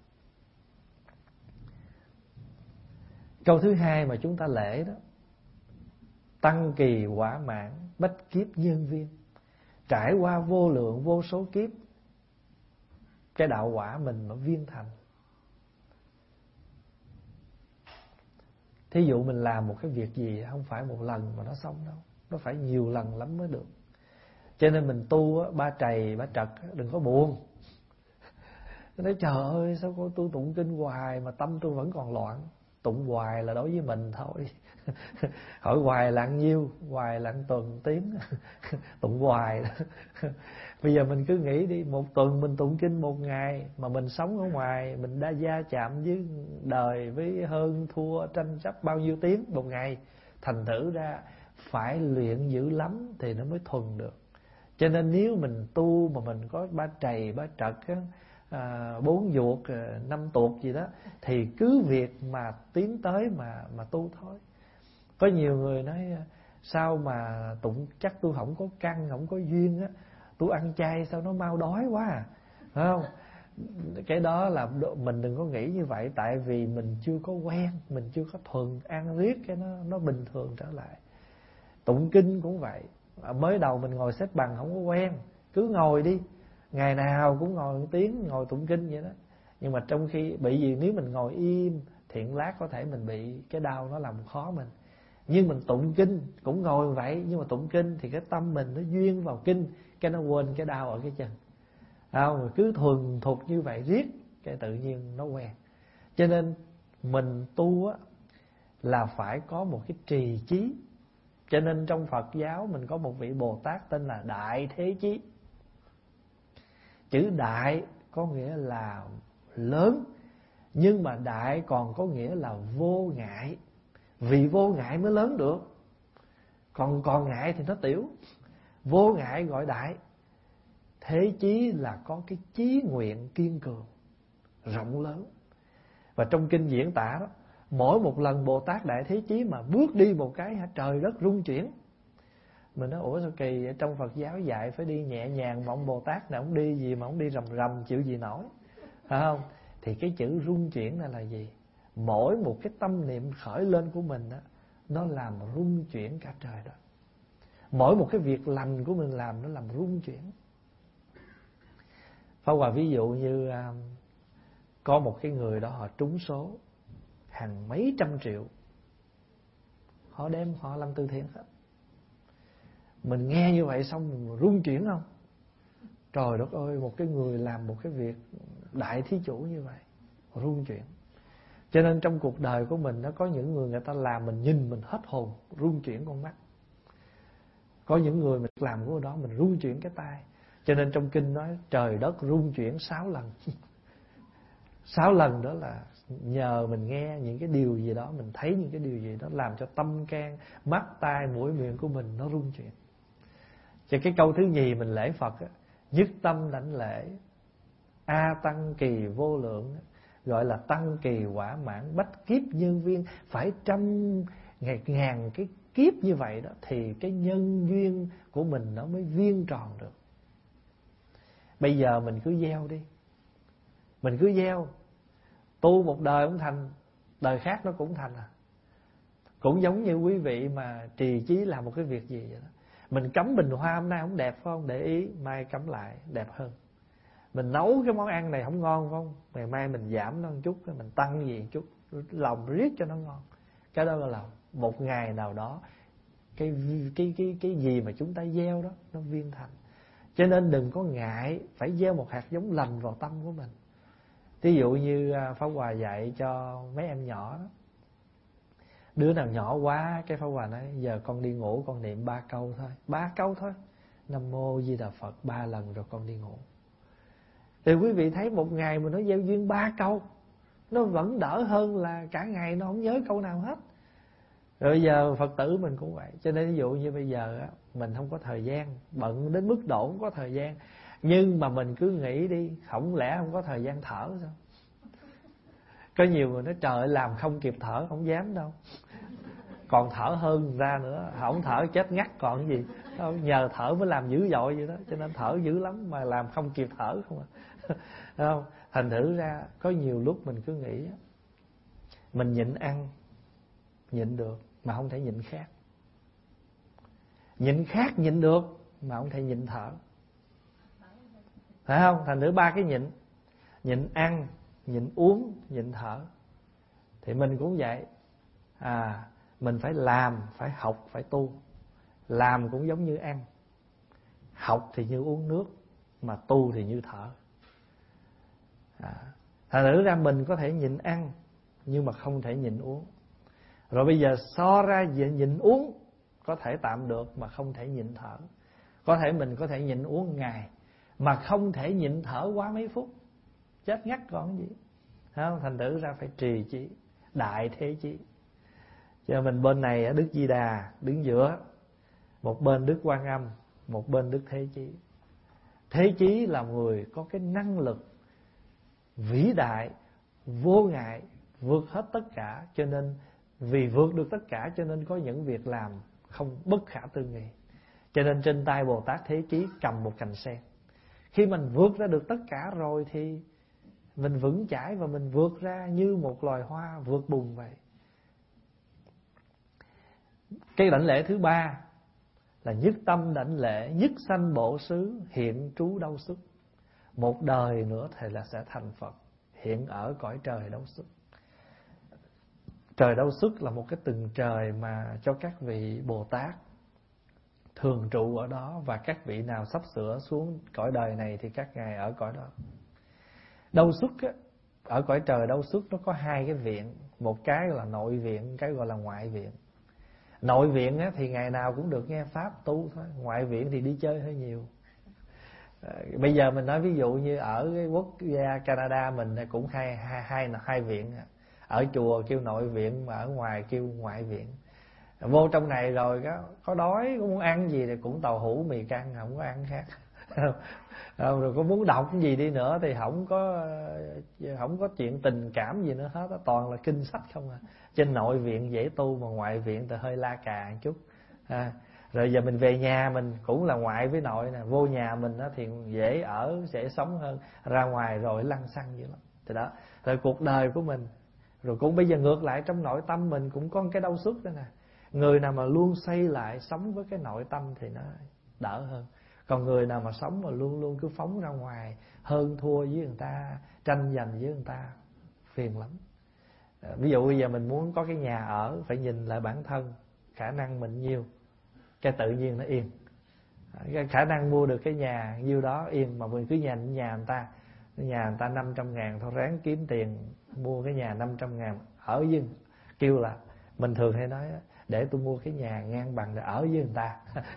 Câu thứ hai mà chúng ta lễ đó: tăng kỳ quả mãn bách kiếp nhân viên. Trải qua vô lượng vô số kiếp, cái đạo quả mình nó viên thành. Thí dụ mình làm một cái việc gì không phải một lần mà nó xong đâu, nó phải nhiều lần lắm mới được. Cho nên mình tu á, ba trầy ba trật đừng có buồn. Nói trời ơi sao cô tu tụng kinh hoài mà tâm tôi vẫn còn loạn. Tụng hoài là đối với mình thôi. Hỏi hoài là ăn nhiêu? Hoài là ăn tuần tiếng. Tụng hoài đó. Bây giờ mình cứ nghĩ đi, một tuần mình tụng kinh một ngày, mà mình sống ở ngoài, mình đã gia chạm với đời, với hơn thua tranh chấp bao nhiêu tiếng một ngày. Thành thử ra phải luyện dữ lắm thì nó mới thuần được. Cho nên nếu mình tu mà mình có ba trầy ba trật á, à, bốn vuột, năm tuột gì đó, thì cứ việc mà tiến tới mà mà tu thôi. Có nhiều người nói sao mà tụng chắc tôi không có căn, không có duyên á, tôi ăn chay sao nó mau đói quá à, phải không? Cái đó là mình đừng có nghĩ như vậy, tại vì mình chưa có quen, mình chưa có thuần, ăn riết cái nó nó bình thường trở lại. Tụng kinh cũng vậy, mới đầu mình ngồi xếp bằng không có quen, cứ ngồi đi, ngày nào cũng ngồi một tiếng ngồi tụng kinh vậy đó. Nhưng mà trong khi bị gì, nếu mình ngồi im thì lát có thể mình bị cái đau nó làm khó mình. Nhưng mình tụng kinh cũng ngồi vậy, nhưng mà tụng kinh thì cái tâm mình nó duyên vào kinh, cái nó quên cái đau ở cái chân. Không, cứ thuần thục như vậy riết, cái tự nhiên nó quen. Cho nên mình tu á là phải có một cái trì chí. Cho nên trong Phật giáo mình có một vị Bồ Tát tên là Đại Thế Chí. Chữ đại có nghĩa là lớn, nhưng mà đại còn có nghĩa là vô ngại. Vì vô ngại mới lớn được, còn còn ngại thì nó tiểu. Vô ngại gọi đại. Thế chí là có cái chí nguyện kiên cường, rộng lớn. Và trong kinh diễn tả đó, mỗi một lần Bồ Tát Đại Thế Chí mà bước đi một cái hả, trời đất rung chuyển. Mình nói ủa sao kỳ vậy? Trong Phật giáo dạy phải đi nhẹ nhàng, mà ông Bồ Tát này ông đi gì mà ông đi rầm rầm chịu gì nổi, phải không? Thì cái chữ rung chuyển này là gì? Mỗi một cái tâm niệm khởi lên của mình đó, nó làm rung chuyển cả trời đất. Mỗi một cái việc lành của mình làm nó làm rung chuyển. Pháp Hòa ví dụ như um, có một cái người đó họ trúng số hàng mấy trăm triệu, họ đem họ làm từ thiện hết. Mình nghe như vậy xong mình rung chuyển không? Trời đất ơi, một cái người làm một cái việc đại thí chủ như vậy, rung chuyển. Cho nên trong cuộc đời của mình, nó có những người người ta làm mình nhìn mình hết hồn, rung chuyển con mắt. Có những người mình làm của đó mình rung chuyển cái tay. Cho nên trong kinh nói trời đất rung chuyển sáu lần. Sáu lần đó là nhờ mình nghe những cái điều gì đó, mình thấy những cái điều gì đó làm cho tâm can, mắt, tai, mũi, miệng của mình nó rung chuyển. Cho cái câu thứ nhì mình lễ Phật á, nhất tâm đảnh lễ A tăng kỳ vô lượng, gọi là tăng kỳ quả mãn bách kiếp nhân viên. Phải trăm ngàn, ngàn cái kiếp như vậy đó thì cái nhân duyên của mình nó mới viên tròn được. Bây giờ mình cứ gieo đi, mình cứ gieo. Tu một đời cũng thành, đời khác nó cũng thành à. Cũng giống như quý vị mà trì chí làm một cái việc gì vậy đó. Mình cắm bình hoa hôm nay không đẹp phải không? Để ý mai cắm lại đẹp hơn. Mình nấu cái món ăn này không ngon phải không? Ngày mai mình giảm nó một chút, mình tăng gì một chút, lòng riết cho nó ngon. Cái đó là một ngày nào đó cái cái cái cái gì mà chúng ta gieo đó nó viên thành. Cho nên đừng có ngại phải gieo một hạt giống lành vào tâm của mình. Ví dụ như Pháp Hòa dạy cho mấy em nhỏ đó. Đứa nào nhỏ quá, cái Pháp Hòa nói giờ con đi ngủ con niệm ba câu thôi, ba câu thôi. Nam mô Di Đà Phật ba lần rồi con đi ngủ. Thì quý vị thấy một ngày mà nó gieo duyên ba câu, nó vẫn đỡ hơn là cả ngày nó không nhớ câu nào hết. Rồi giờ Phật tử mình cũng vậy. Cho nên ví dụ như bây giờ á, mình không có thời gian, bận đến mức độ không có thời gian, nhưng mà mình cứ nghĩ đi, không lẽ không có thời gian thở sao? Có nhiều người nói trời ơi, làm không kịp thở, không dám đâu. Còn thở hơn ra nữa, không thở chết ngắt còn cái gì. Nhờ thở mới làm dữ dội vậy đó. Cho nên thở dữ lắm mà làm không kịp thở không à. Không? Thành thử ra có nhiều lúc mình cứ nghĩ mình nhịn ăn, nhịn được mà không thể nhịn khát. Nhịn khát nhịn được mà không thể nhịn thở. Phải không? Thành thử ba cái nhịn. Nhịn ăn, nhịn uống, nhịn thở. Thì mình cũng vậy. À, mình phải làm, phải học, phải tu. Làm cũng giống như ăn. Học thì như uống nước, mà tu thì như thở. À, thành thử ra mình có thể nhịn ăn nhưng mà không thể nhịn uống. Rồi bây giờ so ra nhịn, nhịn uống có thể tạm được mà không thể nhịn thở. Có thể mình có thể nhịn uống ngày mà không thể nhịn thở quá mấy phút, chết ngắt còn gì. Không? Thành thử ra phải trì chí, đại thế chí. Cho mình bên này Đức Di Đà đứng giữa, một bên Đức Quan Âm, một bên Đức Thế Chí. Thế Chí là người có cái năng lực vĩ đại, vô ngại, vượt hết tất cả. Cho nên vì vượt được tất cả cho nên có những việc làm không bất khả tư nghị. Cho nên trên tay Bồ Tát Thế Chí cầm một cành sen. Khi mình vượt ra được tất cả rồi thì mình vững chãi và mình vượt ra như một loài hoa vượt bùn vậy. Cái đảnh lễ thứ ba là nhất tâm đảnh lễ, nhất sanh bộ xứ, hiện trú đâu xuất. Một đời nữa thầy là sẽ thành Phật, hiện ở cõi trời đâu xuất. Trời đâu xuất là một cái từng trời mà cho các vị Bồ Tát thường trụ ở đó, và các vị nào sắp sửa xuống cõi đời này thì các ngài ở cõi đó. Đâu xuất á, ở cõi trời đâu xuất nó có hai cái viện, một cái là nội viện, cái gọi là ngoại viện. Nội viện á, thì ngày nào cũng được nghe pháp tu thôi, ngoại viện thì đi chơi hơi nhiều. À, bây giờ mình nói ví dụ như ở cái quốc gia Canada mình cũng hai hai hai hai viện, ở chùa kêu nội viện mà ở ngoài kêu ngoại viện. Vô trong này rồi có, có đói có muốn ăn gì thì cũng tàu hũ mì căng, không có ăn khác. Rồi có muốn đọc gì đi nữa thì không có không có chuyện tình cảm gì nữa hết, toàn là kinh sách không à. Trên nội viện dễ tu mà ngoại viện thì hơi la cà một chút. À, rồi giờ mình về nhà mình cũng là ngoại với nội nè, vô nhà mình đó thì dễ ở, dễ sống hơn, ra ngoài rồi lăng xăng dữ lắm. Thì đó, rồi cuộc đời của mình. Rồi cũng bây giờ ngược lại trong nội tâm mình cũng có cái đau xuất đó nè. Người nào mà luôn xây lại sống với cái nội tâm thì nó đỡ hơn. Còn người nào mà sống mà luôn luôn cứ phóng ra ngoài, hơn thua với người ta, tranh giành với người ta, phiền lắm. Ví dụ bây giờ mình muốn có cái nhà ở, phải nhìn lại bản thân, khả năng mình nhiêu, cái tự nhiên nó yên. Cái khả năng mua được cái nhà nhiêu đó yên, mà mình cứ nhà nhà người ta, nhà người ta năm trăm ngàn thôi, ráng kiếm tiền mua cái nhà năm trăm ngàn ở với, kêu là mình thường hay nói để tôi mua cái nhà ngang bằng để ở với người ta.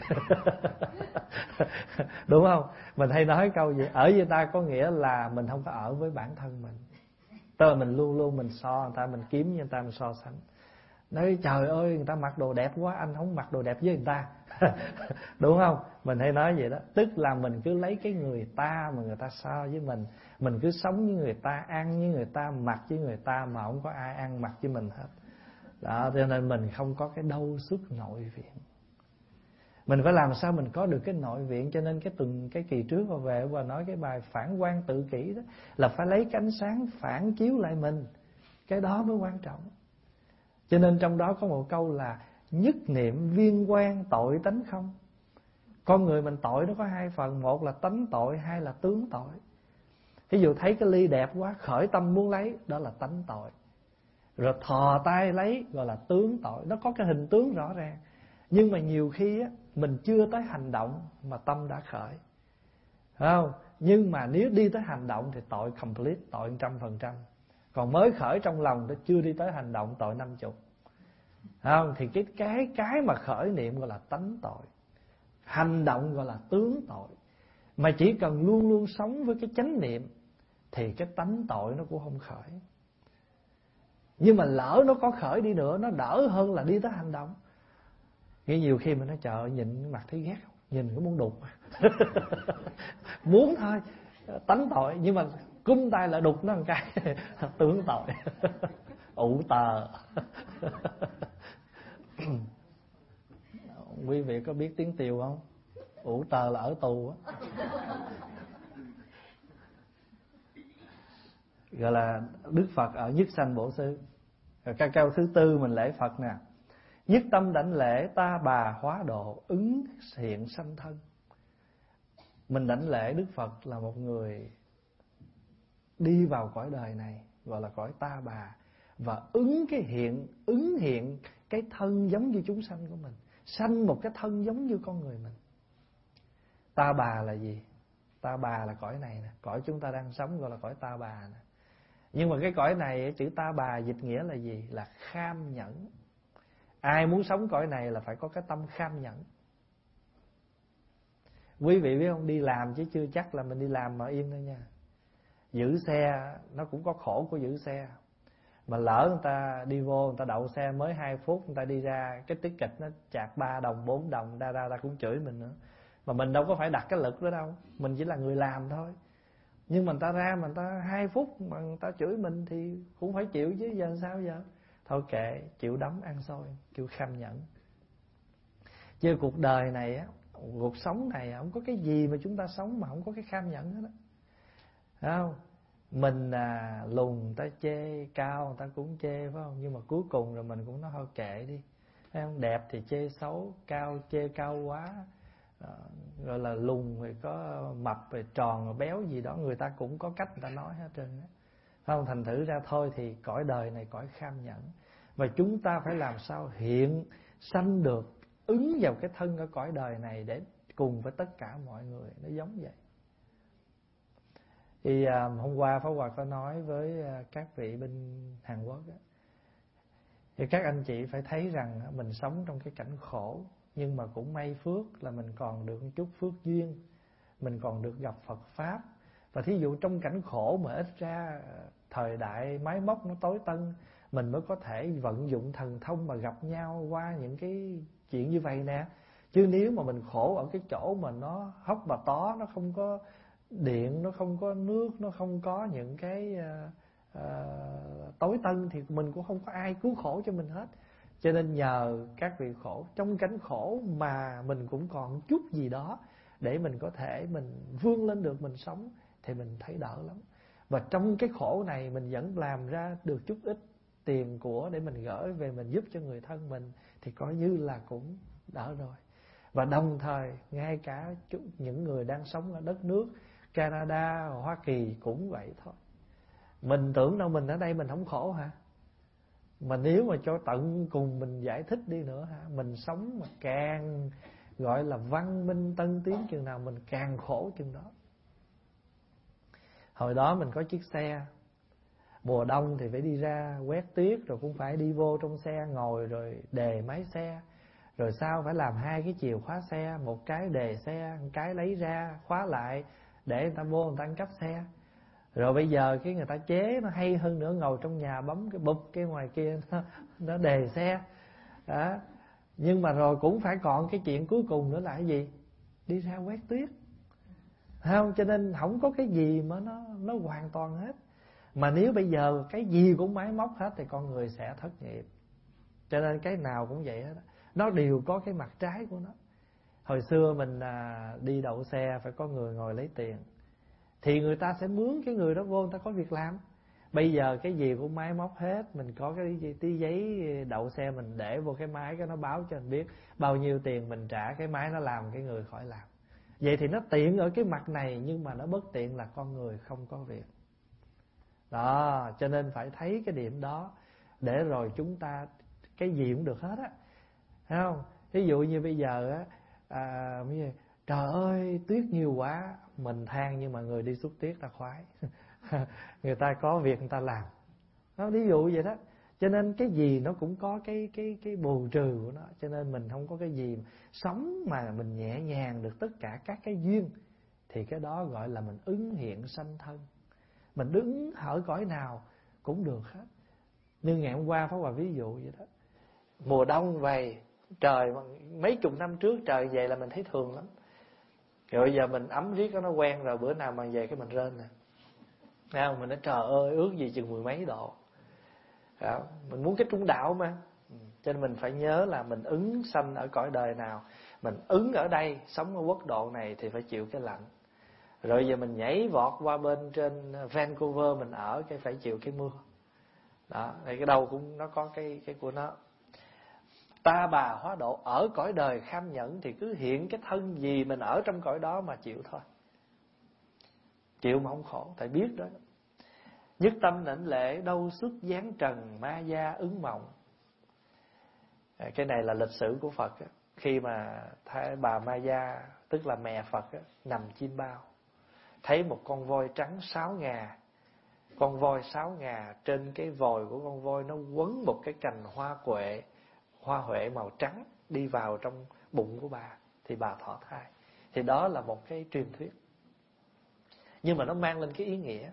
Đúng không? Mình hay nói câu gì, ở với người ta có nghĩa là mình không có ở với bản thân mình. Tức là mình luôn luôn mình so người ta, mình kiếm như người ta, mình so sánh. Nói trời ơi người ta mặc đồ đẹp quá, anh không mặc đồ đẹp với người ta. Đúng không? Mình hay nói vậy đó. Tức là mình cứ lấy cái người ta mà người ta so với mình. Mình cứ sống với người ta, ăn với người ta, mặc với người ta, mà không có ai ăn mặc với mình hết. Đó, cho nên mình không có cái đâu xuất nội viện. Mình phải làm sao mình có được cái nội viện. Cho nên cái tuần cái kỳ trước và về và nói cái bài phản quan tự kỷ đó, là phải lấy cái ánh sáng phản chiếu lại mình. Cái đó mới quan trọng. Cho nên trong đó có một câu là nhất niệm viên quan tội tánh không. Con người mình tội nó có hai phần, một là tánh tội, hai là tướng tội. Ví dụ thấy cái ly đẹp quá, khởi tâm muốn lấy, đó là tánh tội. Rồi thò tay lấy, gọi là tướng tội. Nó có cái hình tướng rõ ràng. Nhưng mà nhiều khi á, mình chưa tới hành động mà tâm đã khởi, phải không? Nhưng mà nếu đi tới hành động thì tội complete, tội một trăm phần trăm. Còn mới khởi trong lòng, nó chưa đi tới hành động, tội năm mươi. Không? Thì cái, cái, cái mà khởi niệm gọi là tánh tội, hành động gọi là tướng tội. Mà chỉ cần luôn luôn sống với cái chánh niệm thì cái tánh tội nó cũng không khởi. Nhưng mà lỡ nó có khởi đi nữa, nó đỡ hơn là đi tới hành động. Nghĩ nhiều khi mình nói trời ơi, nhìn mặt thấy ghét không? Nhìn có muốn đục. Muốn thôi, tánh tội. Nhưng mà cung tay là đục nó một cái. Tướng tội. Ủ tờ. Quý vị có biết tiếng Tiều không? Ủ tờ là ở tù á. Gọi là Đức Phật ở Nhất Sanh Bổ Sư. Rồi cái câu thứ tư mình lễ Phật nè. Nhất tâm đảnh lễ ta bà hóa độ, ứng hiện sanh thân. Mình đảnh lễ Đức Phật là một người đi vào cõi đời này, gọi là cõi ta bà, và ứng cái hiện, ứng hiện cái thân giống như chúng sanh của mình, sanh một cái thân giống như con người mình. Ta bà là gì? Ta bà là cõi này nè, cõi chúng ta đang sống gọi là cõi ta bà nè. Nhưng mà cái cõi này, chữ ta bà dịch nghĩa là gì? Là kham nhẫn. Ai muốn sống cõi này là phải có cái tâm kham nhẫn. Quý vị biết không, đi làm chứ chưa chắc là mình đi làm mà yên đâu nha. Giữ xe nó cũng có khổ của giữ xe. Mà lỡ người ta đi vô, người ta đậu xe mới hai phút, người ta đi ra, cái ticket nó chạc ba đồng, bốn đồng, ra ra ta cũng chửi mình nữa. Mà mình đâu có phải đặt cái lực đó đâu, mình chỉ là người làm thôi. Nhưng mà người ta ra mà người ta hai phút mà người ta chửi mình thì cũng phải chịu chứ, giờ sao giờ? Thôi kệ, chịu đấm ăn xôi, kêu kham nhẫn. Chứ cuộc đời này á, cuộc sống này không có cái gì mà chúng ta sống mà không có cái kham nhẫn hết á. Phải không? Mình à, lùn người ta chê, cao người ta cũng chê, phải không? Nhưng mà cuối cùng rồi mình cũng nói thôi kệ đi. Thấy không? Đẹp thì chê xấu, cao chê cao quá, à, gọi là lùn rồi có mập rồi tròn rồi béo gì đó, người ta cũng có cách người ta nói hết trơn á. Không, thành thử ra thôi thì cõi đời này cõi kham nhẫn. Và chúng ta phải làm sao hiện sanh được, ứng vào cái thân ở cõi đời này để cùng với tất cả mọi người. Nó giống vậy. Thì à, hôm qua Pháp Hòa có nói với à, các vị bên Hàn Quốc á, thì các anh chị phải thấy rằng mình sống trong cái cảnh khổ, nhưng mà cũng may phước là mình còn được một chút phước duyên, mình còn được gặp Phật Pháp. Và thí dụ trong cảnh khổ mà ít ra thời đại máy móc nó tối tân, mình mới có thể vận dụng thần thông mà gặp nhau qua những cái chuyện như vậy nè. Chứ nếu mà mình khổ ở cái chỗ mà nó hốc bà tó, nó không có điện, nó không có nước, nó không có những cái uh, uh, tối tân, thì mình cũng không có ai cứu khổ cho mình hết. Cho nên nhờ các vị khổ, trong cảnh khổ mà mình cũng còn chút gì đó để mình có thể mình vươn lên được, mình sống, thì mình thấy đỡ lắm. Và trong cái khổ này mình vẫn làm ra được chút ít tiền của để mình gửi về mình giúp cho người thân mình, thì coi như là cũng đỡ rồi. Và đồng thời ngay cả những người đang sống ở đất nước Canada, Hoa Kỳ cũng vậy thôi. Mình tưởng đâu mình ở đây mình không khổ hả? Mà nếu mà cho tận cùng mình giải thích đi nữa hả, mình sống mà càng gọi là văn minh tân tiến chừng nào mình càng khổ chừng đó. Hồi đó mình có chiếc xe, Mùa đông thì phải đi ra quét tuyết, rồi cũng phải đi vô trong xe ngồi rồi đề máy xe, rồi sau phải làm hai cái chìa khóa xe, một cái đề xe, một cái lấy ra khóa lại để người ta vô người ta ăn cắp xe. Rồi bây giờ cái người ta chế nó hay hơn nữa, ngồi trong nhà bấm cái bụp cái ngoài kia nó, nó đề xe đó. Nhưng mà rồi cũng phải còn cái chuyện cuối cùng nữa là cái gì? Đi ra quét tuyết, không? Cho nên không có cái gì mà nó nó hoàn toàn hết. Mà nếu bây giờ cái gì cũng máy móc hết thì con người sẽ thất nghiệp. Cho nên cái nào cũng vậy hết, nó đều có cái mặt trái của nó. Hồi xưa mình à, đi đậu xe phải có người ngồi lấy tiền, thì người ta sẽ mướn cái người đó vô, người ta có việc làm. Bây giờ cái gì cũng máy móc hết, mình có cái tí giấy đậu xe mình để vô cái máy, cái nó báo cho mình biết bao nhiêu tiền mình trả, cái máy nó làm, cái người khỏi làm. Vậy thì nó tiện ở cái mặt này, nhưng mà nó bất tiện là con người không có việc. Đó, cho nên phải thấy cái điểm đó để rồi chúng ta cái gì cũng được hết á, thấy không? Ví dụ như bây giờ á, à, trời ơi tuyết nhiều quá, mình than nhưng mà người đi xúc tuyết ta khoái. Người ta có việc người ta làm đó, ví dụ vậy đó. Cho nên cái gì nó cũng có cái cái cái bù trừ của nó. Cho nên mình không có cái gì sống mà mình nhẹ nhàng được tất cả các cái duyên, thì cái đó gọi là mình ứng hiện sanh thân. Mình đứng ở cõi nào cũng được hết. Như ngày hôm qua Pháp Hòa ví dụ vậy đó. Mùa đông vậy, trời mấy chục năm trước trời vậy là mình thấy thường lắm. Rồi bây giờ mình ấm riết nó quen rồi, bữa nào mà về cái mình rên nè. Thấy không? Mình nói trời ơi ước gì chừng mười mấy độ. Đó. Mình muốn cái trung đạo mà. Cho nên mình phải nhớ là mình ứng sanh ở cõi đời nào. Mình ứng ở đây, sống ở quốc độ này thì phải chịu cái lạnh. Rồi giờ mình nhảy vọt qua bên trên Vancouver mình ở, cái phải chịu cái mưa. Đó, thì cái đâu cũng nó có cái cái của nó. Ta bà hóa độ ở cõi đời kham nhẫn, thì cứ hiện cái thân gì mình ở trong cõi đó mà chịu thôi. Chịu mà không khổ, tại biết đó. Nhất tâm nịnh lễ đâu xuất giáng trần, ma gia ứng mộng. Cái này là lịch sử của Phật á. Khi mà thấy bà Ma Gia, tức là mẹ Phật á, nằm chim bao, thấy một con voi trắng sáu ngà. Con voi sáu ngà, trên cái vòi của con voi nó quấn một cái cành hoa quệ, hoa huệ màu trắng đi vào trong bụng của bà, thì bà thọ thai. Thì đó là một cái truyền thuyết, nhưng mà nó mang lên cái ý nghĩa.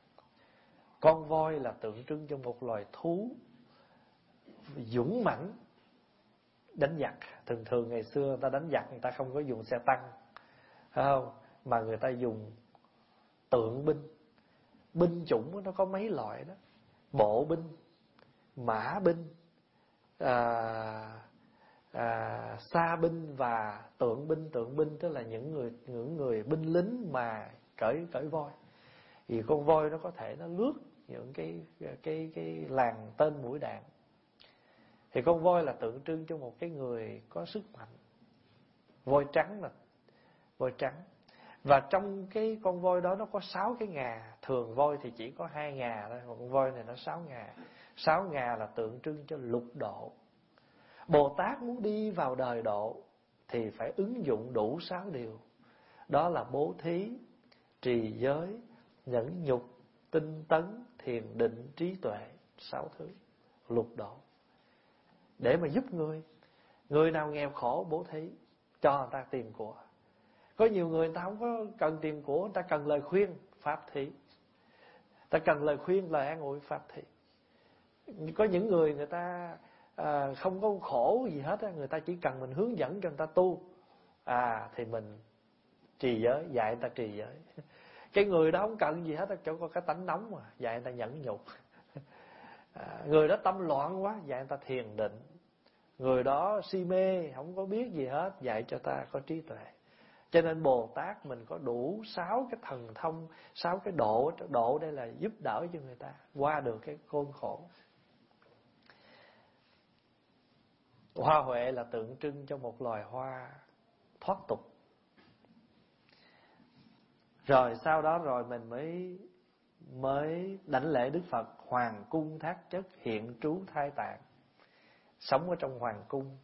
Con voi là tượng trưng cho một loài thú dũng mãnh đánh giặc. Thường thường ngày xưa người ta đánh giặc, người ta không có dùng xe tăng, phải không? Mà người ta dùng tượng binh. Binh chủng nó có mấy loại đó: bộ binh, mã binh, à, à, sa binh và tượng binh. Tượng binh tức là những người những người binh lính mà cởi cởi voi. Thì con voi nó có thể nó lướt những cái cái cái làn tên mũi đạn. Thì con voi là tượng trưng cho một cái người có sức mạnh. Voi trắng là voi trắng. Và trong cái con voi đó nó có sáu cái ngà. Thường voi thì chỉ có hai ngà thôi, còn con voi này nó sáu ngà. Sáu ngà là tượng trưng cho lục độ. Bồ Tát muốn đi vào đời độ thì phải ứng dụng đủ sáu điều. Đó là bố thí, trì giới, nhẫn nhục, tinh tấn, thiền định, trí tuệ. Sáu thứ lục độ để mà giúp người. Người nào nghèo khổ bố thí, cho người ta tiền của. Có nhiều người người ta không có cần tiền của, người ta cần lời khuyên, pháp thí. Người ta cần lời khuyên, lời an ủi, pháp thí. Có những người người ta à, không có khổ gì hết á, người ta chỉ cần mình hướng dẫn cho người ta tu, à thì mình trì giới, dạy người ta trì giới. Cái người đó không cần gì hết á, cho có cái tánh nóng mà, dạy người ta nhẫn nhục. À, người đó tâm loạn quá, dạy người ta thiền định. Người đó si mê, không có biết gì hết, dạy cho ta có trí tuệ. Cho nên Bồ Tát mình có đủ sáu cái thần thông, sáu cái độ. Độ đây là giúp đỡ cho người ta qua được cái khốn khổ. Hoa huệ là tượng trưng cho một loài hoa thoát tục. Rồi sau đó rồi mình mới mới đảnh lễ Đức Phật. Hoàng cung thác chất hiện trú thai tạng. Sống ở trong hoàng cung,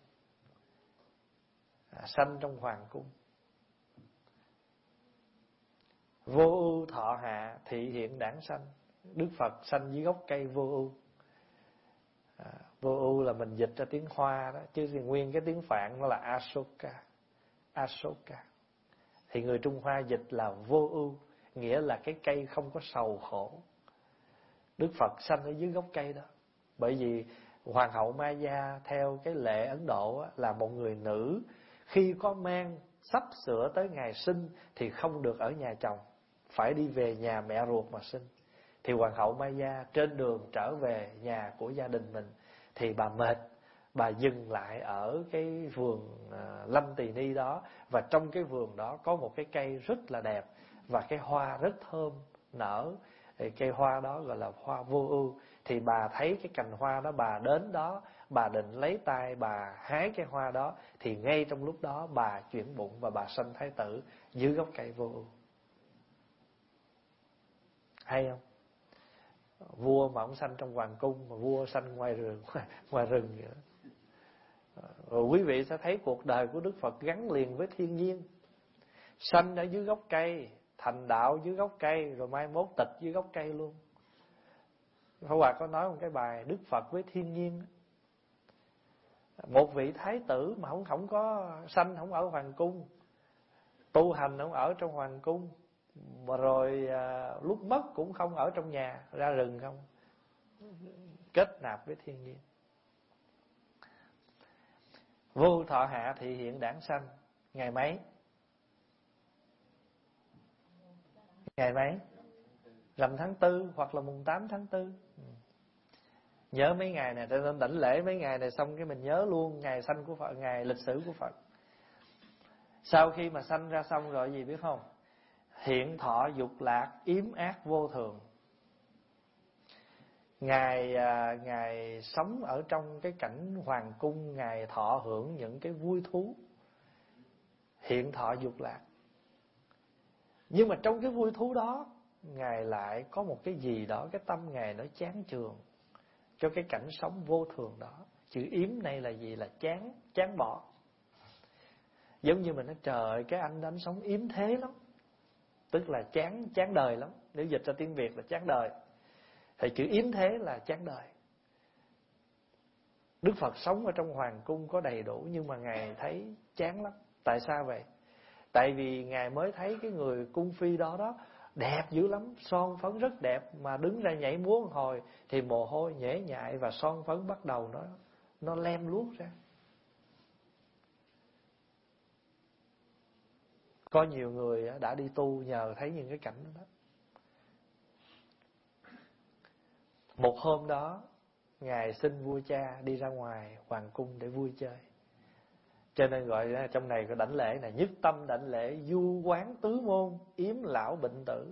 à, sanh trong hoàng cung. Vô ưu thọ hạ thị hiện đản sanh. Đức Phật sanh dưới gốc cây Vô Ưu. à, Vô Ưu là mình dịch ra tiếng Hoa đó, chứ thì nguyên cái tiếng Phạn nó là Asoka. Asoka thì người Trung Hoa dịch là Vô Ưu, nghĩa là cái cây không có sầu khổ. Đức Phật sanh ở dưới gốc cây đó. Bởi vì Hoàng hậu Maya theo cái lệ Ấn Độ là một người nữ, khi có mang sắp sửa tới ngày sinh thì không được ở nhà chồng, phải đi về nhà mẹ ruột mà sinh. Thì Hoàng hậu Maya trên đường trở về nhà của gia đình mình thì bà mệt, bà dừng lại ở cái vườn Lâm Tỳ Ni đó. Và trong cái vườn đó có một cái cây rất là đẹp và cái hoa rất thơm nở. Thì cây hoa đó gọi là hoa Vô Ưu. Thì bà thấy cái cành hoa đó, bà đến đó, bà định lấy tay bà hái cái hoa đó. Thì ngay trong lúc đó bà chuyển bụng và bà sanh thái tử dưới gốc cây Vô Ưu. Hay không? Vua mà ông sanh trong hoàng cung, mà vua sanh ngoài rừng, ngoài rừng vậy đó. Rồi quý vị sẽ thấy cuộc đời của Đức Phật gắn liền với thiên nhiên. Sanh ở dưới gốc cây, thành đạo dưới gốc cây, rồi mai mốt tịch dưới gốc cây luôn. Pháp Hòa có nói một cái bài Đức Phật với thiên nhiên. Một vị thái tử mà không không có sanh, không ở hoàng cung, tu hành không ở trong hoàng cung, mà rồi à, lúc mất cũng không ở trong nhà, ra rừng không, kết nạp với thiên nhiên. Vô thọ hạ thị hiện đản sanh. Ngày mấy? Ngày mấy? Rằm tháng tư hoặc là mùng tám tháng tư. Nhớ mấy ngày này, cho nên đảnh lễ mấy ngày này xong cái mình nhớ luôn ngày sanh của Phật, ngày lịch sử của Phật. Sau khi mà sanh ra xong rồi gì biết không? Hiện thọ dục lạc yếm ác vô thường. Ngài à, Ngài sống ở trong cái cảnh hoàng cung, Ngài thọ hưởng những cái vui thú, hiện thọ dục lạc. Nhưng mà trong cái vui thú đó, Ngài lại có một cái gì đó, cái tâm Ngài nó chán chường cho cái cảnh sống vô thường đó. Chữ yếm này là gì? Là chán, chán bỏ. Giống như mình nói trời ơi, cái anh anh sống yếm thế lắm, tức là chán, chán đời lắm. Nếu dịch ra tiếng Việt là chán đời. Thì chữ yếm thế là chán đời. Đức Phật sống ở trong hoàng cung có đầy đủ, nhưng mà Ngài thấy chán lắm. Tại sao vậy? Tại vì Ngài mới thấy cái người cung phi đó đó đẹp dữ lắm, son phấn rất đẹp, mà đứng ra nhảy múa một hồi thì mồ hôi nhễ nhại và son phấn bắt đầu nó nó lem luốc ra. Có nhiều người đã đi tu nhờ thấy những cái cảnh đó, đó. Một hôm đó Ngài xin vua cha đi ra ngoài hoàng cung để vui chơi. Cho nên gọi là trong này có đảnh lễ này: nhất tâm đảnh lễ du quán tứ môn, yếm lão bệnh tử.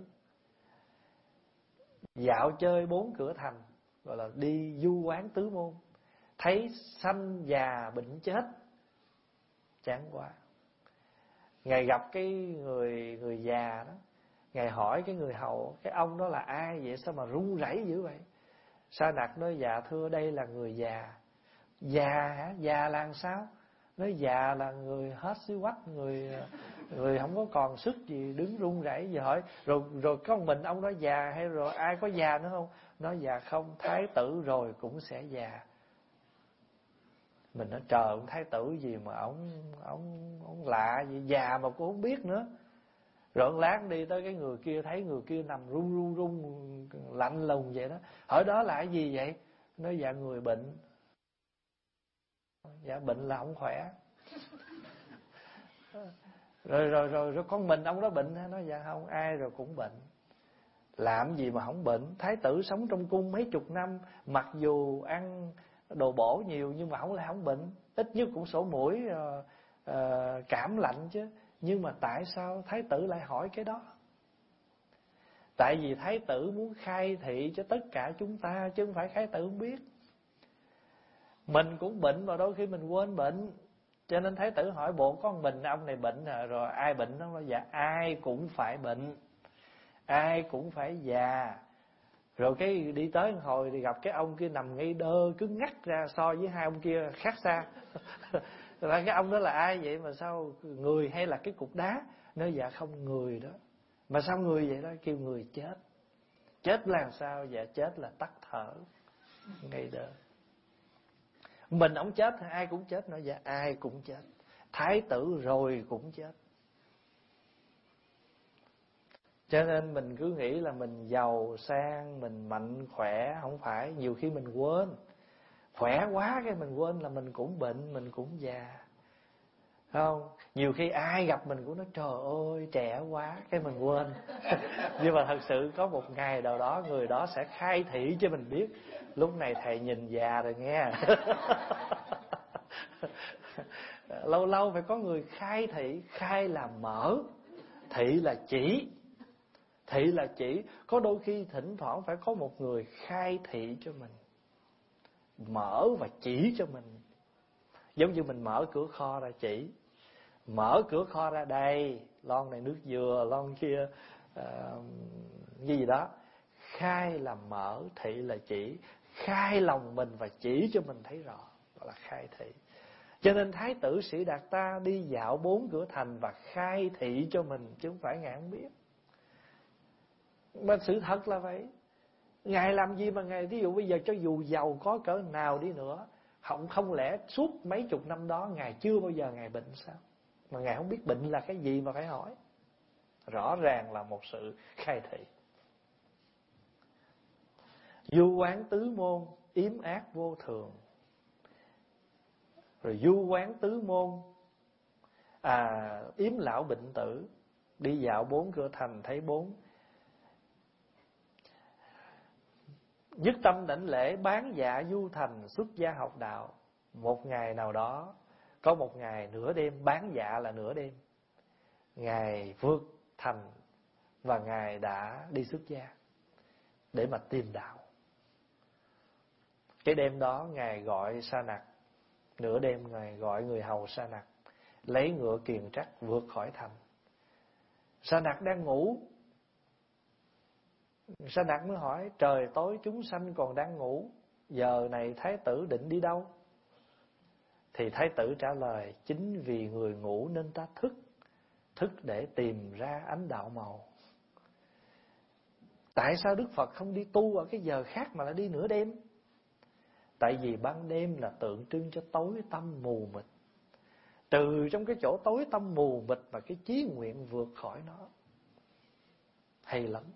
Dạo chơi bốn cửa thành, gọi là đi du quán tứ môn. Thấy sanh già bệnh chết, chán quá. Ngài gặp cái người người già đó, Ngài hỏi cái người hầu: cái ông đó là ai vậy, sao mà run rẩy dữ vậy? Sa Nặc nói: dạ thưa, đây là người già. Già hả? Già là sao? Nói già là người hết xí quách, người người không có còn sức gì đứng run rẩy. Giờ hỏi rồi rồi có một mình ông đó già hay rồi ai có già nữa không? Nói dạ không, thái tử rồi cũng sẽ già. Mình nói trời, ông thái tử gì mà ông ông ông lạ gì, già mà cũng không biết nữa. Rồi lát đi tới cái người kia, thấy người kia nằm run run run lạnh lùng vậy đó. Hỏi đó là cái gì vậy? Nói dạ người bệnh. Dạ bệnh là không khỏe. Rồi rồi rồi rồi con mình ông đó bệnh hả? Nói dạ không, ai rồi cũng bệnh. Làm gì mà không bệnh? Thái tử sống trong cung mấy chục năm, mặc dù ăn đồ bổ nhiều nhưng mà không lại không bệnh. Ít nhất cũng sổ mũi, uh, uh, cảm lạnh chứ. Nhưng mà tại sao thái tử lại hỏi cái đó? Tại vì thái tử muốn khai thị cho tất cả chúng ta, chứ không phải thái tử không biết. Mình cũng bệnh mà đôi khi mình quên bệnh. Cho nên thái tử hỏi bộ có mình ông này bệnh à, rồi ai bệnh? Nó nói dạ ai cũng phải bệnh, ai cũng phải già. Rồi cái đi tới một hồi thì gặp cái ông kia nằm ngay đơ cứng ngắc ra, so với hai ông kia khác xa. Rồi cái ông đó là ai vậy mà sao người hay là cái cục đá? Nói dạ không, người đó. Mà sao người vậy đó? Kêu người chết. Chết là sao? Dạ chết là tắt thở ngay đời. Mình ông chết ai cũng chết nữa. Dạ ai cũng chết. Thái tử rồi cũng chết. Cho nên mình cứ nghĩ là mình giàu sang, mình mạnh khỏe. Không phải, nhiều khi mình quên. Khỏe quá cái mình quên là mình cũng bệnh, mình cũng già. Không, nhiều khi ai gặp mình cũng nói trời ơi trẻ quá, cái mình quên. Nhưng mà thật sự có một ngày nào đó người đó sẽ khai thị cho mình biết lúc này thầy nhìn già rồi nghe. Lâu lâu phải có người khai thị. Khai là mở, thị là chỉ. Thị là chỉ. Có đôi khi thỉnh thoảng phải có một người khai thị cho mình, mở và chỉ cho mình. Giống như mình mở cửa kho ra chỉ, mở cửa kho ra đây, lon này nước dừa, lon kia uh, gì đó. Khai là mở, thị là chỉ. Khai lòng mình và chỉ cho mình thấy rõ, gọi là khai thị. Cho nên Thái tử Sĩ Đạt Ta đi dạo bốn cửa thành và khai thị cho mình, chứ không phải Ngài không biết. Mà sự thật là vậy. Ngài làm gì mà Ngài, ví dụ bây giờ cho dù giàu có cỡ nào đi nữa, không không lẽ suốt mấy chục năm đó Ngài chưa bao giờ Ngài bệnh sao? Mà Ngài không biết bệnh là cái gì mà phải hỏi. Rõ ràng là một sự khai thị. Du quán tứ môn, yếm ác vô thường. Rồi du quán tứ môn, à, yếm lão bệnh tử. Đi dạo bốn cửa thành thấy bốn. Nhất tâm đảnh lễ, bán dạ du thành, xuất gia học đạo. Một ngày nào đó, có một ngày nửa đêm, bán dạ là nửa đêm, Ngài vượt thành và Ngài đã đi xuất gia để mà tìm đạo. Cái đêm đó Ngài gọi Sa Nặc. Nửa đêm Ngài gọi người hầu Sa Nặc lấy ngựa kiền trắc vượt khỏi thành. Sa Nặc đang ngủ. Sa Nặc mới hỏi: trời tối chúng sanh còn đang ngủ, giờ này Thái tử định đi đâu? Thì Thái tử trả lời: chính vì người ngủ nên ta thức, thức để tìm ra ánh đạo màu. Tại sao Đức Phật không đi tu ở cái giờ khác mà lại đi nửa đêm? Tại vì ban đêm là tượng trưng cho tối tăm mù mịt. Từ trong cái chỗ tối tăm mù mịt mà cái chí nguyện vượt khỏi nó. Hay lắm.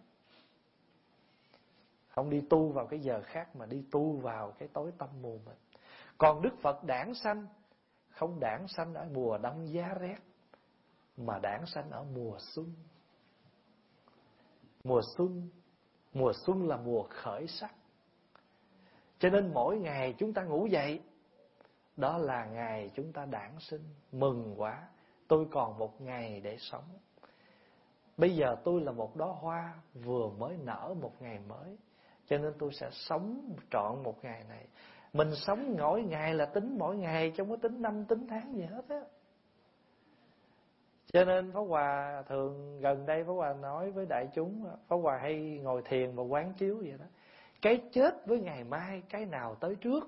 Không đi tu vào cái giờ khác mà đi tu vào cái tối tăm mù mịt. Còn Đức Phật đản sanh, không đản sanh ở mùa đông giá rét, mà đản sanh ở mùa xuân. Mùa xuân, mùa xuân là mùa khởi sắc. Cho nên mỗi ngày chúng ta ngủ dậy, đó là ngày chúng ta đản sinh. Mừng quá, tôi còn một ngày để sống. Bây giờ tôi là một đóa hoa vừa mới nở một ngày mới, cho nên tôi sẽ sống trọn một ngày này. Mình sống mỗi ngày là tính mỗi ngày, chứ không có tính năm tính tháng gì hết á. Cho nên Pháp Hòa thường gần đây Pháp Hòa nói với đại chúng, Pháp Hòa hay ngồi thiền và quán chiếu vậy đó. Cái chết với ngày mai, cái nào tới trước?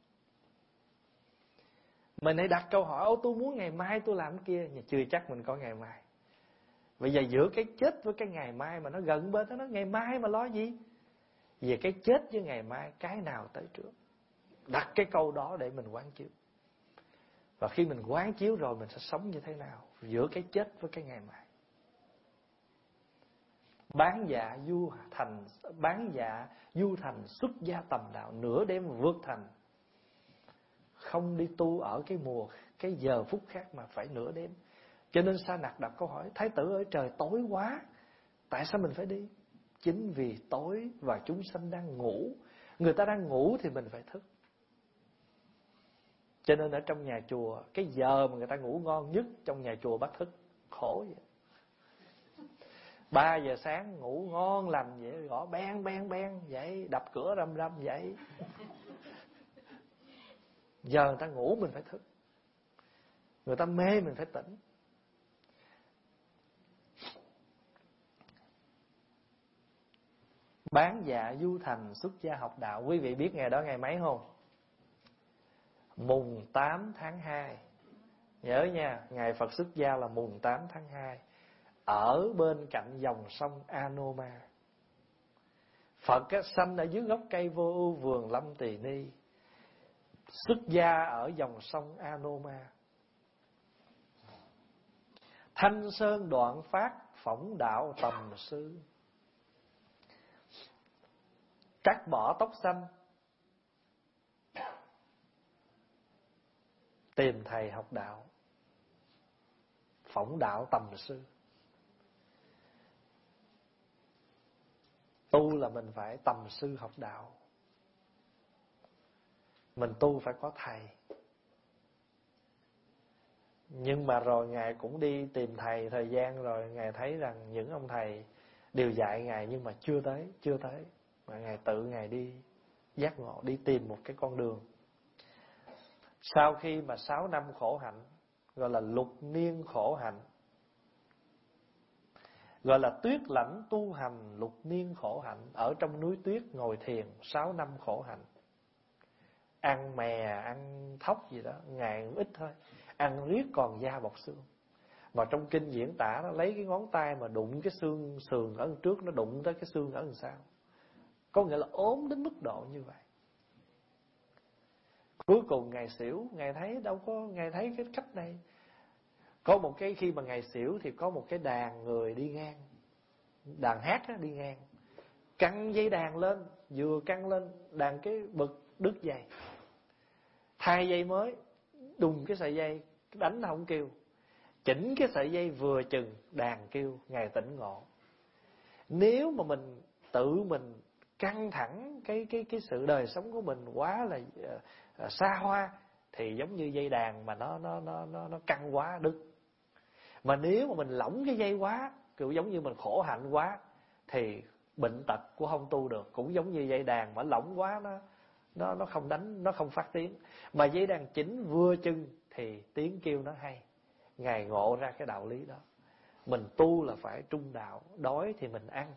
Mình hãy đặt câu hỏi: ô tôi muốn ngày mai tôi làm cái kia, nhưng chưa chắc mình có ngày mai. Bây giờ giữa cái chết với cái ngày mai mà nó gần bên đó, nó ngày mai mà lo gì? Về cái chết với ngày mai, cái nào tới trước? Đặt cái câu đó để mình quán chiếu. Và khi mình quán chiếu rồi, mình sẽ sống như thế nào giữa cái chết với cái ngày mai. Bán dạ du thành, bán dạ du thành xuất gia tầm đạo, nửa đêm vượt thành. Không đi tu ở cái mùa, cái giờ phút khác mà phải nửa đêm. Cho nên Sa Nặc đặt câu hỏi: Thái tử ơi, trời tối quá, tại sao mình phải đi? Chính vì tối và chúng sanh đang ngủ. Người ta đang ngủ thì mình phải thức. Cho nên ở trong nhà chùa, cái giờ mà người ta ngủ ngon nhất trong nhà chùa bắt thức. Khổ vậy. Ba giờ sáng ngủ ngon lành vậy, gõ beng beng beng vậy, đập cửa rầm rầm vậy. Giờ người ta ngủ mình phải thức, người ta mê mình phải tỉnh. Bán dạ du thành, xuất gia học đạo. Quý vị biết ngày đó ngày mấy không? Mùng tám tháng hai. Nhớ nha, ngày Phật xuất gia là mùng tám tháng hai, ở bên cạnh dòng sông Anoma. Phật á, sanh ở dưới gốc cây vô ưu vườn lâm tỳ ni, xuất gia ở dòng sông Anoma. Thanh sơn đoạn phát phỏng đạo tầm sư, cắt bỏ tóc xanh tìm thầy học đạo. Phỏng đạo tầm sư, tu là mình phải tầm sư học đạo. Mình tu phải có thầy. Nhưng mà rồi Ngài cũng đi tìm thầy thời gian rồi, Ngài thấy rằng những ông thầy đều dạy Ngài nhưng mà chưa tới, chưa tới. Mà Ngài tự Ngài đi giác ngộ, đi tìm một cái con đường. Sau khi mà sáu năm khổ hạnh, gọi là lục niên khổ hạnh, gọi là tuyết lãnh tu hành lục niên khổ hạnh, ở trong núi tuyết ngồi thiền sáu năm khổ hạnh. Ăn mè, ăn thóc gì đó, Ngài cũng ít thôi, ăn riết còn da bọc xương. Mà trong kinh diễn tả nó lấy cái ngón tay mà đụng cái xương sườn ở trước, nó đụng tới cái xương ở đằng sau. Có nghĩa là ốm đến mức độ như vậy. Cuối cùng Ngài xỉu, Ngài thấy đâu có, Ngài thấy cái cách này. Có một cái khi mà Ngài xỉu thì có một cái đàn người đi ngang, đàn hát đó, đi ngang, căng dây đàn lên, vừa căng lên đàn cái bực đứt dây, thay dây mới, đùng cái sợi dây, đánh không kêu, chỉnh cái sợi dây vừa chừng đàn kêu. Ngài tỉnh ngộ. Nếu mà mình tự mình căng thẳng cái cái cái sự đời sống của mình quá là uh, xa hoa, thì giống như dây đàn mà nó nó nó nó nó căng quá đứt. Mà nếu mà mình lỏng cái dây quá, kiểu giống như mình khổ hạnh quá, thì bệnh tật của không tu được. Cũng giống như dây đàn mà lỏng quá, nó nó nó không đánh, nó không phát tiếng. Mà dây đàn chỉnh vừa chừng thì tiếng kêu nó hay. Ngài ngộ ra cái đạo lý đó. Mình tu là phải trung đạo. Đói thì mình ăn,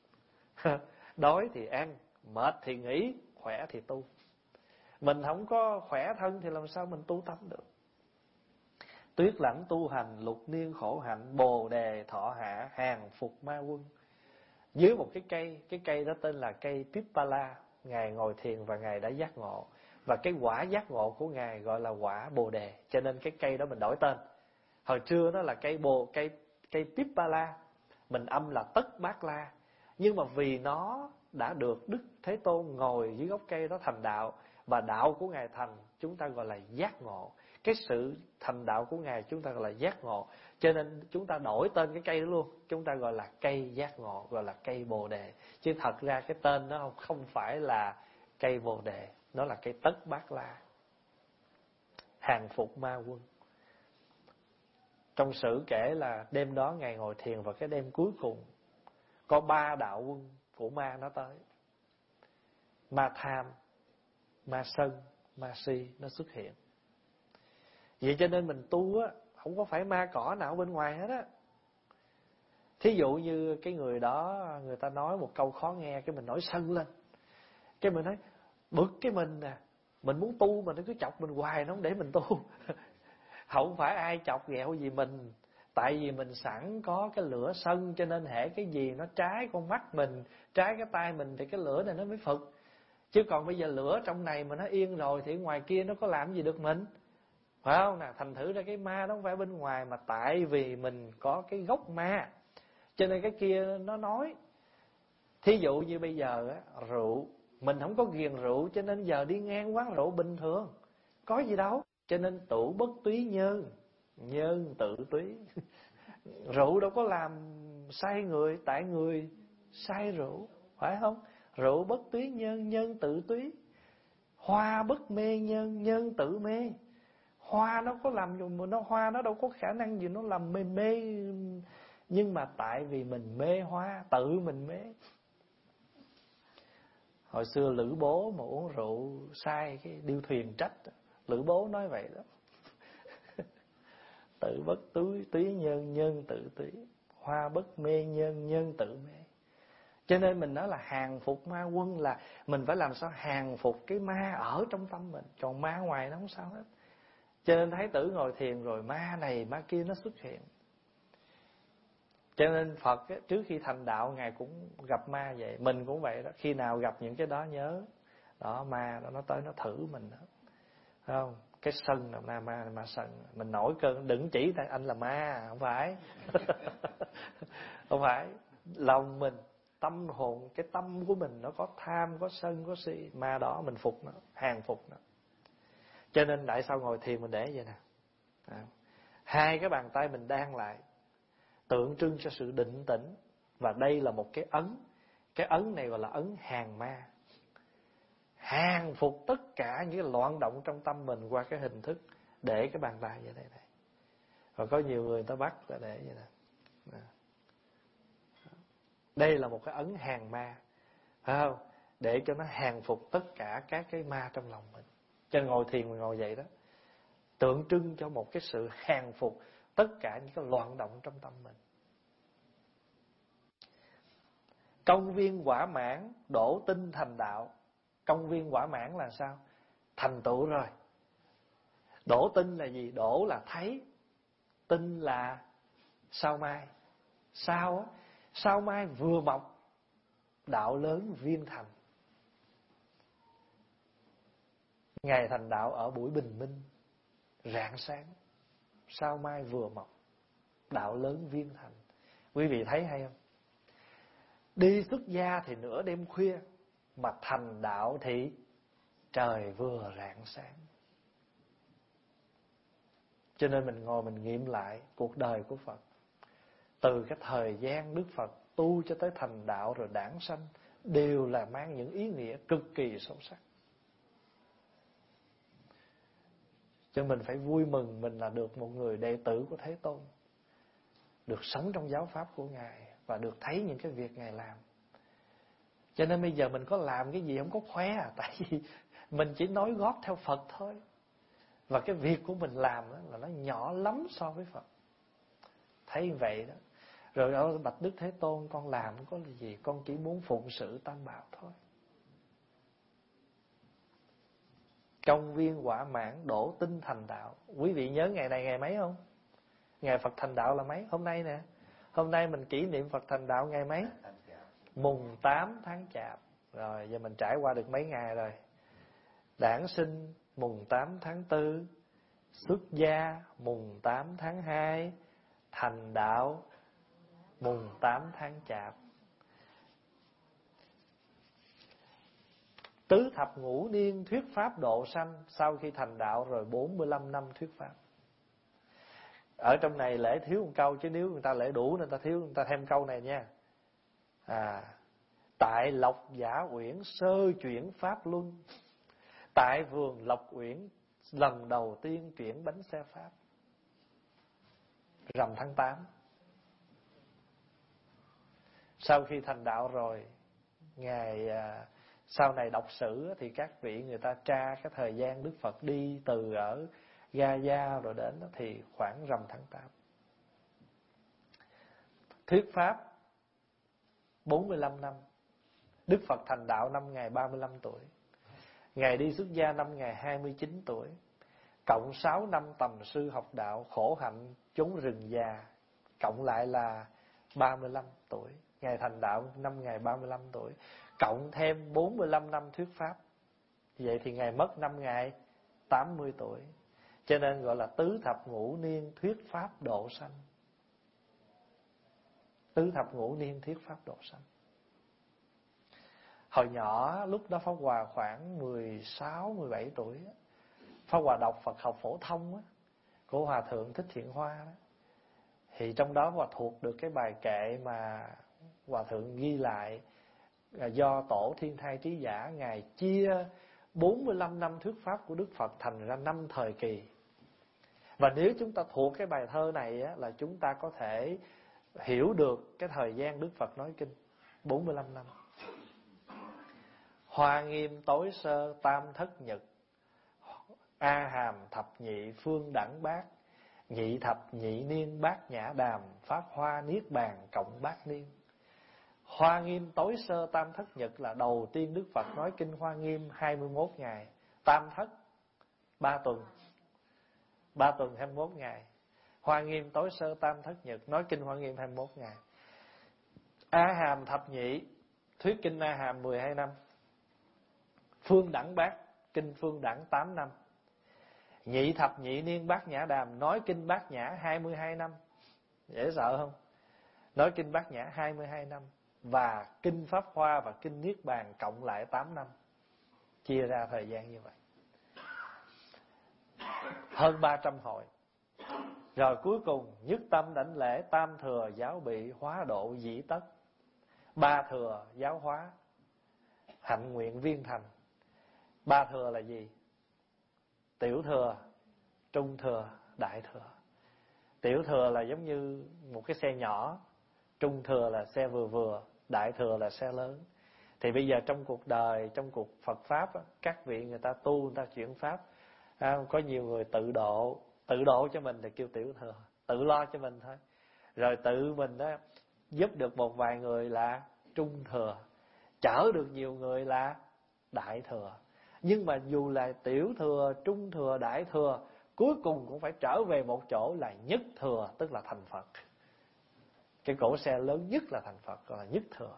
đói thì ăn, mệt thì nghỉ, khỏe thì tu. Mình không có khỏe thân thì làm sao mình tu tâm được. Tuyết lãnh tu hành lục niên khổ hạnh, bồ đề thọ hạ hàng phục ma quân. Dưới một cái cây, cái cây đó tên là cây Pippala. Ngài ngồi thiền và Ngài đã giác ngộ. Và cái quả giác ngộ của Ngài gọi là quả bồ đề, cho nên cái cây đó mình đổi tên. Hồi trưa nó là cây bồ, cây cây Pippala, mình âm là Tất Bát La. Nhưng mà vì nó đã được Đức Thế Tôn ngồi dưới gốc cây đó thành đạo, và đạo của Ngài thành, chúng ta gọi là giác ngộ. Cái sự thành đạo của Ngài chúng ta gọi là giác ngộ. Cho nên chúng ta đổi tên cái cây đó luôn, chúng ta gọi là cây giác ngộ, gọi là cây bồ đề. Chứ thật ra cái tên nó không phải là cây bồ đề, nó là cây Tất Bát La, hàng phục ma quân. Trong sử kể là đêm đó Ngài ngồi thiền, và cái đêm cuối cùng có ba đạo quân của ma nó tới. Ma tham, ma sân, ma si nó xuất hiện. Vậy cho nên mình tu á, không có phải ma cỏ nào bên ngoài hết á. Thí dụ như cái người đó, người ta nói một câu khó nghe, cái mình nổi sân lên, cái mình nói bực cái mình nè, mình muốn tu mà nó cứ chọc mình hoài, nó không để mình tu. Không phải ai chọc ghẹo gì mình, tại vì mình sẵn có cái lửa sân, cho nên hễ cái gì nó trái con mắt mình, trái cái tay mình thì cái lửa này nó mới phực. Chứ còn bây giờ lửa trong này mà nó yên rồi thì ngoài kia nó có làm gì được mình, phải không nè? Thành thử ra cái ma nó không phải bên ngoài, mà tại vì mình có cái gốc ma, cho nên cái kia nó nói. Thí dụ như bây giờ á, rượu, mình không có ghiền rượu, cho nên giờ đi ngang quán rượu bình thường, có gì đâu. Cho nên tụ bất túy nhân, nhân tự túy. Rượu đâu có làm say người, tại người say rượu, phải không? Rượu bất túy nhân, nhân tự túy. Hoa bất mê nhân, nhân tự mê. Hoa nó có làm gì mà nó hoa, nó đâu có khả năng gì nó làm mê mê. Nhưng mà tại vì mình mê hoa, tự mình mê. Hồi xưa Lữ Bố mà uống rượu sai cái điêu thuyền trách, Lữ Bố nói vậy đó. Tự bất túy túy nhân, nhân tự túy. Hoa bất mê nhân, nhân tự mê. Cho nên mình nói là hàng phục ma quân, là mình phải làm sao hàng phục cái ma ở trong tâm mình. Còn ma ngoài nó không sao hết. Cho nên Thái tử ngồi thiền rồi ma này ma kia nó xuất hiện. Cho nên Phật á, trước khi thành đạo Ngài cũng gặp ma vậy. Mình cũng vậy đó. Khi nào gặp những cái đó nhớ, đó ma đó nó tới nó thử mình đó. Thấy không? Cái sân là ma, ma ma sân. Mình nổi cơn đừng chỉ tại anh là ma, không phải. Không phải. Lòng mình, tâm hồn, cái tâm của mình nó có tham, có sân, có si, ma đó mình phục nó, hàng phục nó. Cho nên tại sao ngồi thiền mình để vậy nè. À, hai cái bàn tay mình đan lại, tượng trưng cho sự định tĩnh. Và đây là một cái ấn. Cái ấn này gọi là ấn hàng ma, hàng phục tất cả những cái loạn động trong tâm mình qua cái hình thức để cái bàn tay như thế này. Và có nhiều người người ta bắt là để vậy nè. Đây là một cái ấn hàng ma, phải không? Để cho nó hàng phục tất cả các cái ma trong lòng mình. Cho nên ngồi thiền mình ngồi vậy đó, tượng trưng cho một cái sự hàng phục tất cả những cái loạn động trong tâm mình. Công viên quả mãn, đổ tinh thành đạo. Công viên quả mãn là sao? Thành tựu rồi. Đổ tinh là gì? Đổ là thấy, tinh là sao mai. Sao á? Sao mai vừa mọc, đạo lớn viên thành. Ngày thành đạo ở buổi bình minh, rạng sáng, sao mai vừa mọc, đạo lớn viên thành. Quý vị thấy hay không? Đi xuất gia thì nửa đêm khuya, mà thành đạo thì trời vừa rạng sáng. Cho nên mình ngồi mình nghiệm lại cuộc đời của Phật. Từ cái thời gian Đức Phật tu cho tới thành đạo rồi đản sanh, đều là mang những ý nghĩa cực kỳ sâu sắc. Cho mình phải vui mừng mình là được một người đệ tử của Thế Tôn, được sống trong giáo pháp của Ngài và được thấy những cái việc Ngài làm. Cho nên bây giờ mình có làm cái gì không có khoe à, tại vì mình chỉ nói gót theo Phật thôi. Và cái việc của mình làm đó là nó nhỏ lắm so với Phật. Thấy vậy đó. Rồi ở bạch Đức Thế Tôn, con làm có là gì? Con chỉ muốn phụng sự Tam Bảo thôi. Công viên quả mãn, đổ tinh thành đạo. Quý vị nhớ ngày này ngày mấy không? Ngày Phật thành đạo là mấy? Hôm nay nè. Hôm nay mình kỷ niệm Phật thành đạo ngày mấy? Mùng tám tháng Chạp. Rồi giờ mình trải qua được mấy ngày rồi. Đản sinh mùng tám tháng tư, xuất gia mùng tám tháng hai, thành đạo mùng tám tháng Chạp. Tứ thập ngũ niên thuyết pháp độ sanh. Sau khi thành đạo rồi bốn mươi lăm năm thuyết pháp. Ở trong này lễ thiếu một câu, chứ nếu người ta lễ đủ nên ta thiếu, người ta thêm câu này nha. À, tại Lộc Giả Uyển sơ chuyển pháp luân. Tại vườn Lộc Uyển lần đầu tiên chuyển bánh xe pháp. Rằm tháng tám. Sau khi thành đạo rồi, Ngài à, sau này đọc sử thì các vị người ta tra cái thời gian Đức Phật đi từ ở Gaya rồi đến đó thì khoảng rằm tháng tám. Thuyết pháp bốn mươi lăm năm. Đức Phật thành đạo năm Ngài ba mươi lăm tuổi. Ngài đi xuất gia năm Ngài hai mươi chín tuổi. Cộng sáu năm tầm sư học đạo, khổ hạnh chốn rừng già, cộng lại là ba mươi lăm tuổi. Ngài thành đạo năm Ngài ba mươi lăm tuổi, cộng thêm bốn mươi lăm năm thuyết pháp. Vậy thì Ngài mất năm Ngài tám mươi tuổi. Cho nên gọi là tứ thập ngũ niên thuyết pháp độ sanh. Tứ thập ngũ niên thuyết pháp độ sanh. Hồi nhỏ lúc đó Pháp Hòa khoảng mười sáu, mười bảy tuổi. Pháp Hòa đọc Phật học phổ thông á, của Hòa Thượng Thích Thiện Hoa đó. Thì trong đó Hòa thuộc được cái bài kệ mà Hòa Thượng ghi lại, do Tổ Thiên Thai Trí Giả Ngài chia bốn mươi lăm năm thuyết pháp của Đức Phật thành ra năm thời kỳ. Và nếu chúng ta thuộc cái bài thơ này á, là chúng ta có thể hiểu được cái thời gian Đức Phật nói kinh bốn mươi lăm năm. Hoa nghiêm tối sơ tam thất nhật, A hàm thập nhị phương đẳng bát, nhị thập nhị niên bát nhã đàm, pháp hoa niết bàn cộng bát niên. Hoa nghiêm tối sơ tam thất nhật là đầu tiên Đức Phật nói kinh Hoa nghiêm hai mươi mốt ngày. Tam thất ba tuần, ba tuần hai mươi mốt ngày. Hoa nghiêm tối sơ tam thất nhật nói kinh Hoa nghiêm hai mươi mốt ngày. A Hàm thập nhị, thuyết kinh A Hàm mười hai năm. Phương Đẳng Bát, kinh Phương Đẳng tám năm. Nhị thập nhị niên Bát Nhã Đàm, nói kinh Bát Nhã hai mươi hai năm. Dễ sợ không? Nói kinh Bát Nhã hai mươi hai năm. Và kinh Pháp Hoa và kinh Niết Bàn cộng lại tám năm. Chia ra thời gian như vậy. Hơn ba trăm hội. Rồi cuối cùng nhất tâm đảnh lễ tam thừa giáo bị hóa độ dĩ tất. Ba thừa giáo hóa hạnh nguyện viên thành. Ba thừa là gì? Tiểu thừa, trung thừa, đại thừa. Tiểu thừa là giống như một cái xe nhỏ, trung thừa là xe vừa vừa, đại thừa là xe lớn. Thì bây giờ trong cuộc đời, trong cuộc Phật Pháp, các vị người ta tu, người ta chuyển Pháp, có nhiều người tự độ. Tự độ cho mình thì kêu tiểu thừa, tự lo cho mình thôi. Rồi tự mình đó giúp được một vài người là trung thừa, chở được nhiều người là đại thừa. Nhưng mà dù là tiểu thừa, trung thừa, đại thừa, cuối cùng cũng phải trở về một chỗ là nhất thừa, tức là thành Phật. Cái cỗ xe lớn nhất là thành Phật, gọi là nhất thừa.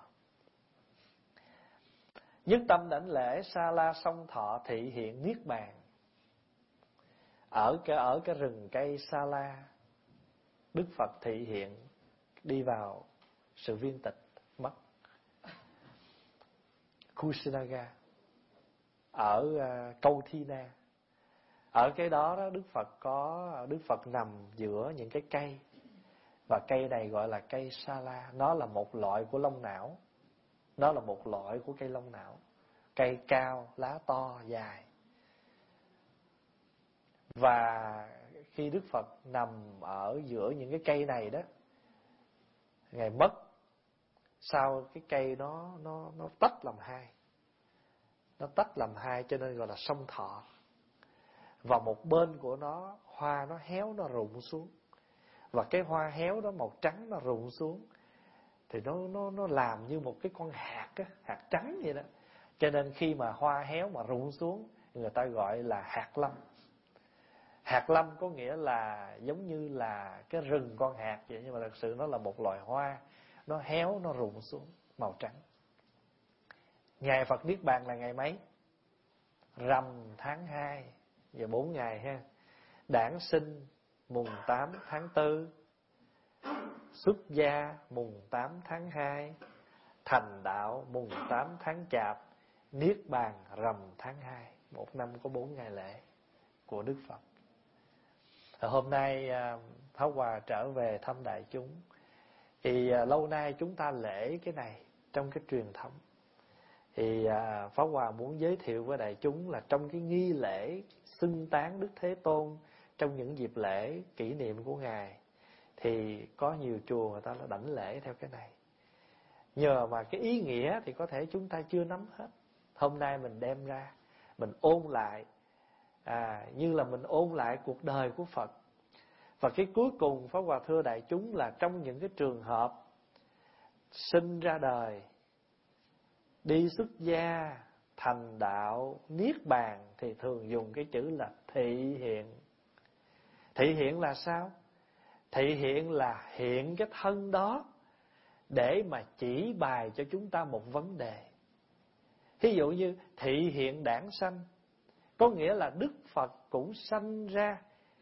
Nhất tâm đảnh lễ Sa La Song Thọ thị hiện Niết Bàn. Ở cái, ở cái rừng cây Sa La, Đức Phật thị hiện đi vào sự viên tịch mất. Kusinaga ở uh, Câu Thi Na. Ở cái đó, đó Đức Phật có Đức Phật nằm giữa những cái cây. Và cây này gọi là cây Sa La. Nó là một loại của long não. Nó là một loại của cây long não. Cây cao, lá to, dài. Và khi Đức Phật nằm ở giữa những cái cây này đó, Ngài mất. Sau cái cây nó nó nó tách làm hai. Nó tách làm hai cho nên gọi là song thọ. Và một bên của nó, hoa nó héo, nó rụng xuống. Và cái hoa héo đó màu trắng nó rụng xuống. Thì nó nó nó làm như một cái con hạt á, hạt trắng vậy đó. Cho nên khi mà hoa héo mà rụng xuống, người ta gọi là hạt lâm. Hạt lâm có nghĩa là giống như là cái rừng con hạt vậy, nhưng mà thật sự nó là một loài hoa, nó héo, nó rụng xuống màu trắng. Ngày Phật Niết Bàn là ngày mấy? Rằm tháng hai, giờ bốn ngày ha. Đản sinh mùng tám tháng tư, xuất gia mùng tám tháng hai, thành đạo mùng tám tháng Chạp, Niết Bàn rằm tháng hai. Một năm có bốn ngày lễ của Đức Phật. Hôm nay Pháp Hòa trở về thăm đại chúng. Thì lâu nay chúng ta lễ cái này trong cái truyền thống. Thì Pháp Hòa muốn giới thiệu với đại chúng là trong cái nghi lễ xưng tán Đức Thế Tôn, trong những dịp lễ kỷ niệm của Ngài, thì có nhiều chùa người ta đã đảnh lễ theo cái này. Nhờ mà cái ý nghĩa thì có thể chúng ta chưa nắm hết. Hôm nay mình đem ra, mình ôn lại, à, như là mình ôn lại cuộc đời của Phật. Và cái cuối cùng Pháp Hòa thưa đại chúng là trong những cái trường hợp sinh ra đời, đi xuất gia, thành đạo, Niết Bàn thì thường dùng cái chữ là thị hiện. Thị hiện là sao? Thị hiện là hiện cái thân đó để mà chỉ bài cho chúng ta một vấn đề. Ví dụ như thị hiện đản sanh, có nghĩa là Đức Phật cũng sanh ra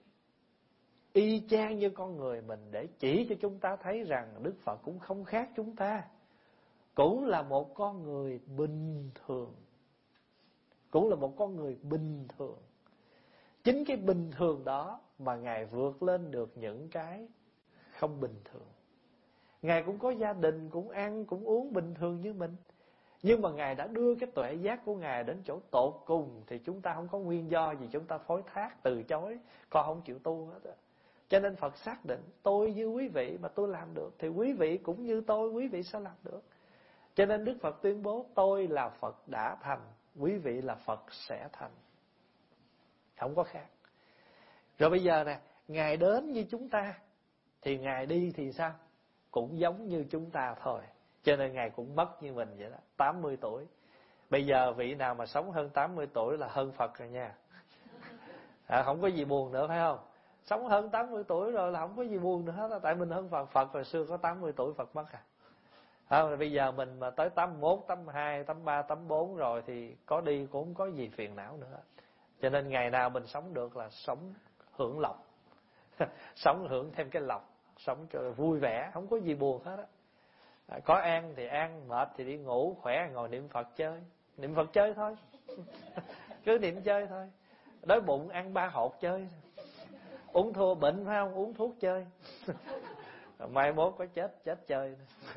y chang như con người mình, để chỉ cho chúng ta thấy rằng Đức Phật cũng không khác chúng ta, cũng là một con người bình thường, cũng là một con người bình thường. Chính cái bình thường đó mà Ngài vượt lên được những cái không bình thường. Ngài cũng có gia đình, cũng ăn, cũng uống bình thường như mình. Nhưng mà Ngài đã đưa cái tuệ giác của Ngài đến chỗ tột cùng, thì chúng ta không có nguyên do gì chúng ta phối thác, từ chối, con không chịu tu hết á. Cho nên Phật xác định, tôi như quý vị mà tôi làm được, thì quý vị cũng như tôi, quý vị sao làm được. Cho nên Đức Phật tuyên bố, tôi là Phật đã thành, quý vị là Phật sẽ thành. Không có khác. Rồi bây giờ nè, Ngài đến như chúng ta, thì Ngài đi thì sao? Cũng giống như chúng ta thôi. Cho nên Ngài cũng mất như mình vậy đó, tám mươi tuổi. Bây giờ vị nào mà sống hơn tám mươi tuổi là hơn Phật rồi nha. À, không có gì buồn nữa phải không? Sống hơn tám mươi tuổi rồi là không có gì buồn nữa hết. Tại mình hơn Phật. Phật hồi xưa có tám mươi tuổi Phật mất à. À, bây giờ mình mà tới tám mốt, tám hai, tám ba, tám bốn rồi thì có đi cũng không có gì phiền não nữa. Cho nên ngày nào mình sống được là sống hưởng lộc. Sống hưởng thêm cái lộc, sống cho vui vẻ, không có gì buồn hết á. À, có ăn thì ăn, mệt thì đi ngủ, khỏe ngồi niệm Phật chơi. Niệm Phật chơi thôi. Cứ niệm chơi thôi. Đói bụng ăn ba hột chơi. Uống thua bệnh phải không? Uống thuốc chơi. Mai mốt có chết, chết chơi.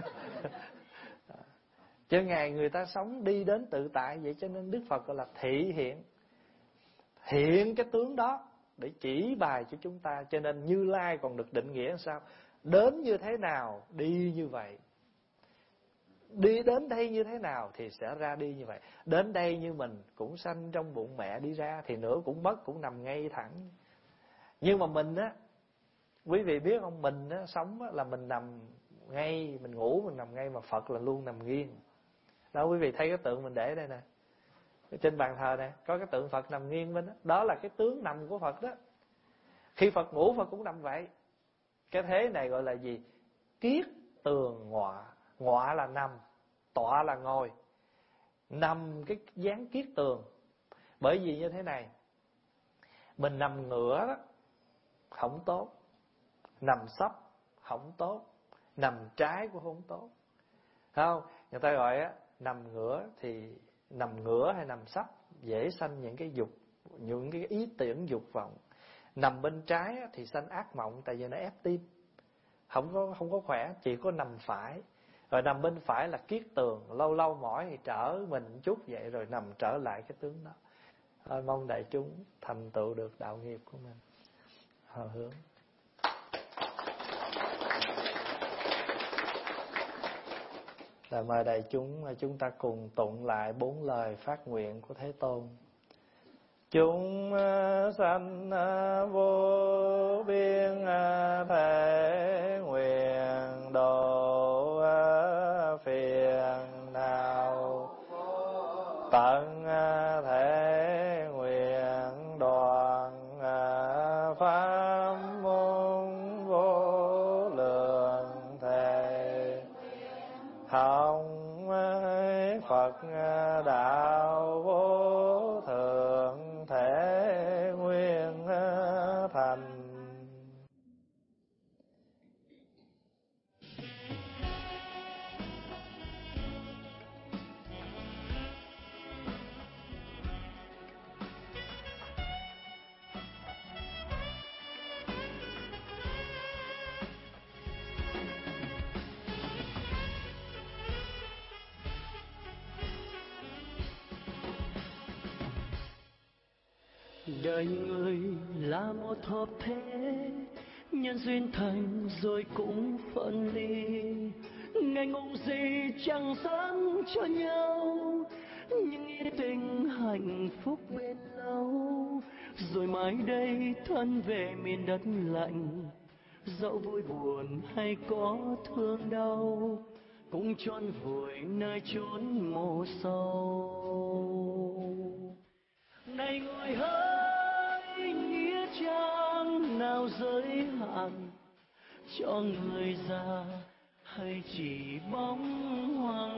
Chứ ngày người ta sống đi đến tự tại vậy, cho nên Đức Phật gọi là thị hiện. Hiện cái tướng đó để chỉ bài cho chúng ta. Cho nên Như Lai còn được định nghĩa sao? Đến như thế nào, đi như vậy. Đi đến đây như thế nào thì sẽ ra đi như vậy. Đến đây như mình cũng sanh trong bụng mẹ đi ra, thì nữa cũng mất, cũng nằm ngay thẳng. Nhưng mà mình á, quý vị biết không, mình á, sống á, là mình nằm ngay, mình ngủ mình nằm ngay, mà Phật là luôn nằm nghiêng. Đó, quý vị thấy cái tượng mình để đây nè, trên bàn thờ nè, có cái tượng Phật nằm nghiêng bên đó. Đó là cái tướng nằm của Phật đó. Khi Phật ngủ, Phật cũng nằm vậy. Cái thế này gọi là gì? Kiết tường ngọa. Ngọa là nằm, tọa là ngồi. Nằm cái dáng kiết tường. Bởi vì như thế này, mình nằm ngửa đó không tốt, nằm sấp không tốt, nằm trái cũng không tốt. Thấy không? Người ta gọi á, nằm ngửa thì nằm ngửa hay nằm sấp dễ sanh những cái dục, những cái ý tưởng dục vọng. Nằm bên trái á, thì sanh ác mộng, tại vì nó ép tim, không có không có khỏe. Chỉ có nằm phải. Rồi nằm bên phải là kiết tường, lâu lâu mỏi thì trở mình chút vậy, rồi nằm trở lại cái tướng đó. Thôi mong đại chúng thành tựu được đạo nghiệp của mình. Hồi hướng. Là mời đại chúng chúng ta cùng tụng lại bốn lời phát nguyện của Thế Tôn. Chúng sanh vô biên thể nguyện độ phiền não, tận thể nguyện đoạn pháp môn vô lượng thệ, hồng Phật đạo vô thượng thể nguyên thành. Đời người là một hợp thế, nhân duyên thành rồi cũng phân ly. Ngày ngủ gì chẳng dám cho nhau, nhưng ý tình hạnh phúc bên lâu. Rồi mai đây thân về miền đất lạnh, dẫu vui buồn hay có thương đau, cũng chôn vùi nơi chốn mồ sâu. Này người hỡi, nghĩa trang nào giới hạn cho người già, hay chỉ bóng hoàng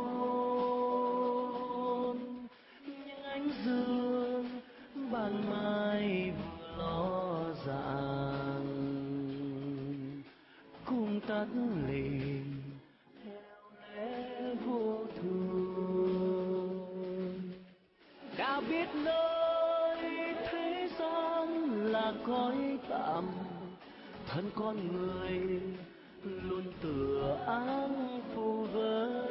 hôn. Những ánh dương ban mai vừa lo ràng, cùng tắt lìm theo lẽ vô thường. Đã biết nơi thế gian là cõi tạm, thân con người luôn tựa áng phù vân.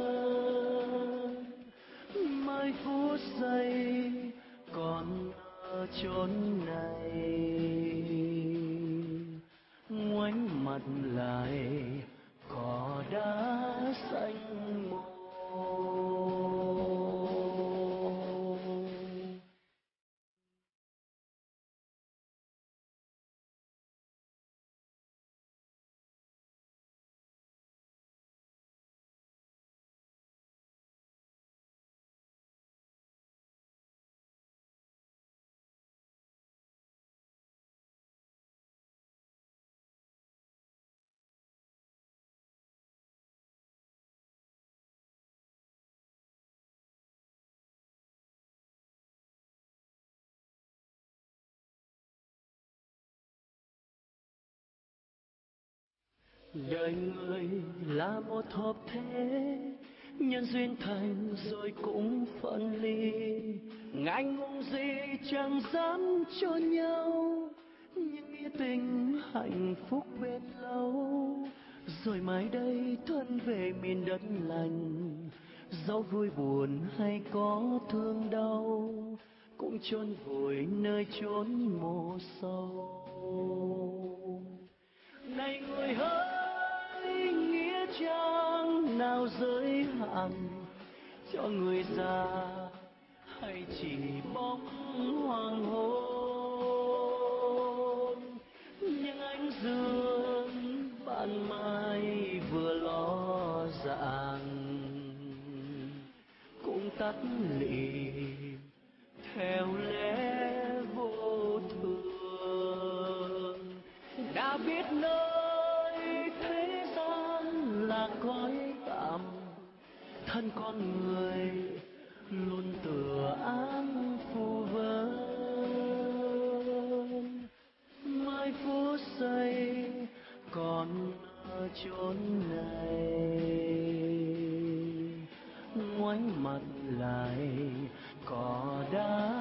Mai phút giây còn ở chốn này, ngoảnh mặt lại cỏ đã xanh màu. đời người là một hợp thế, nhân duyên thành rồi cũng phân ly. Ngại ngùng gì chẳng dám cho nhau, nhưng nghĩa tình hạnh phúc bền lâu. Rồi mai đây thân về miền đất lành, dẫu vui buồn hay có thương đau, cũng chôn vùi nơi chốn mồ sâu. Này người hỡi, nghĩa trang nào giới hạn cho người già, hay chỉ bóng hoàng hôn. Nhưng ánh dương ban mai vừa ló dạng, cũng tắt lịm theo lẽ vô thường. Đã biết nơi thế gian là cõi tạm, thân con người luôn tựa áng phù vân. Mai phút giây còn ở chốn này, ngoái mặt lại cỏ đá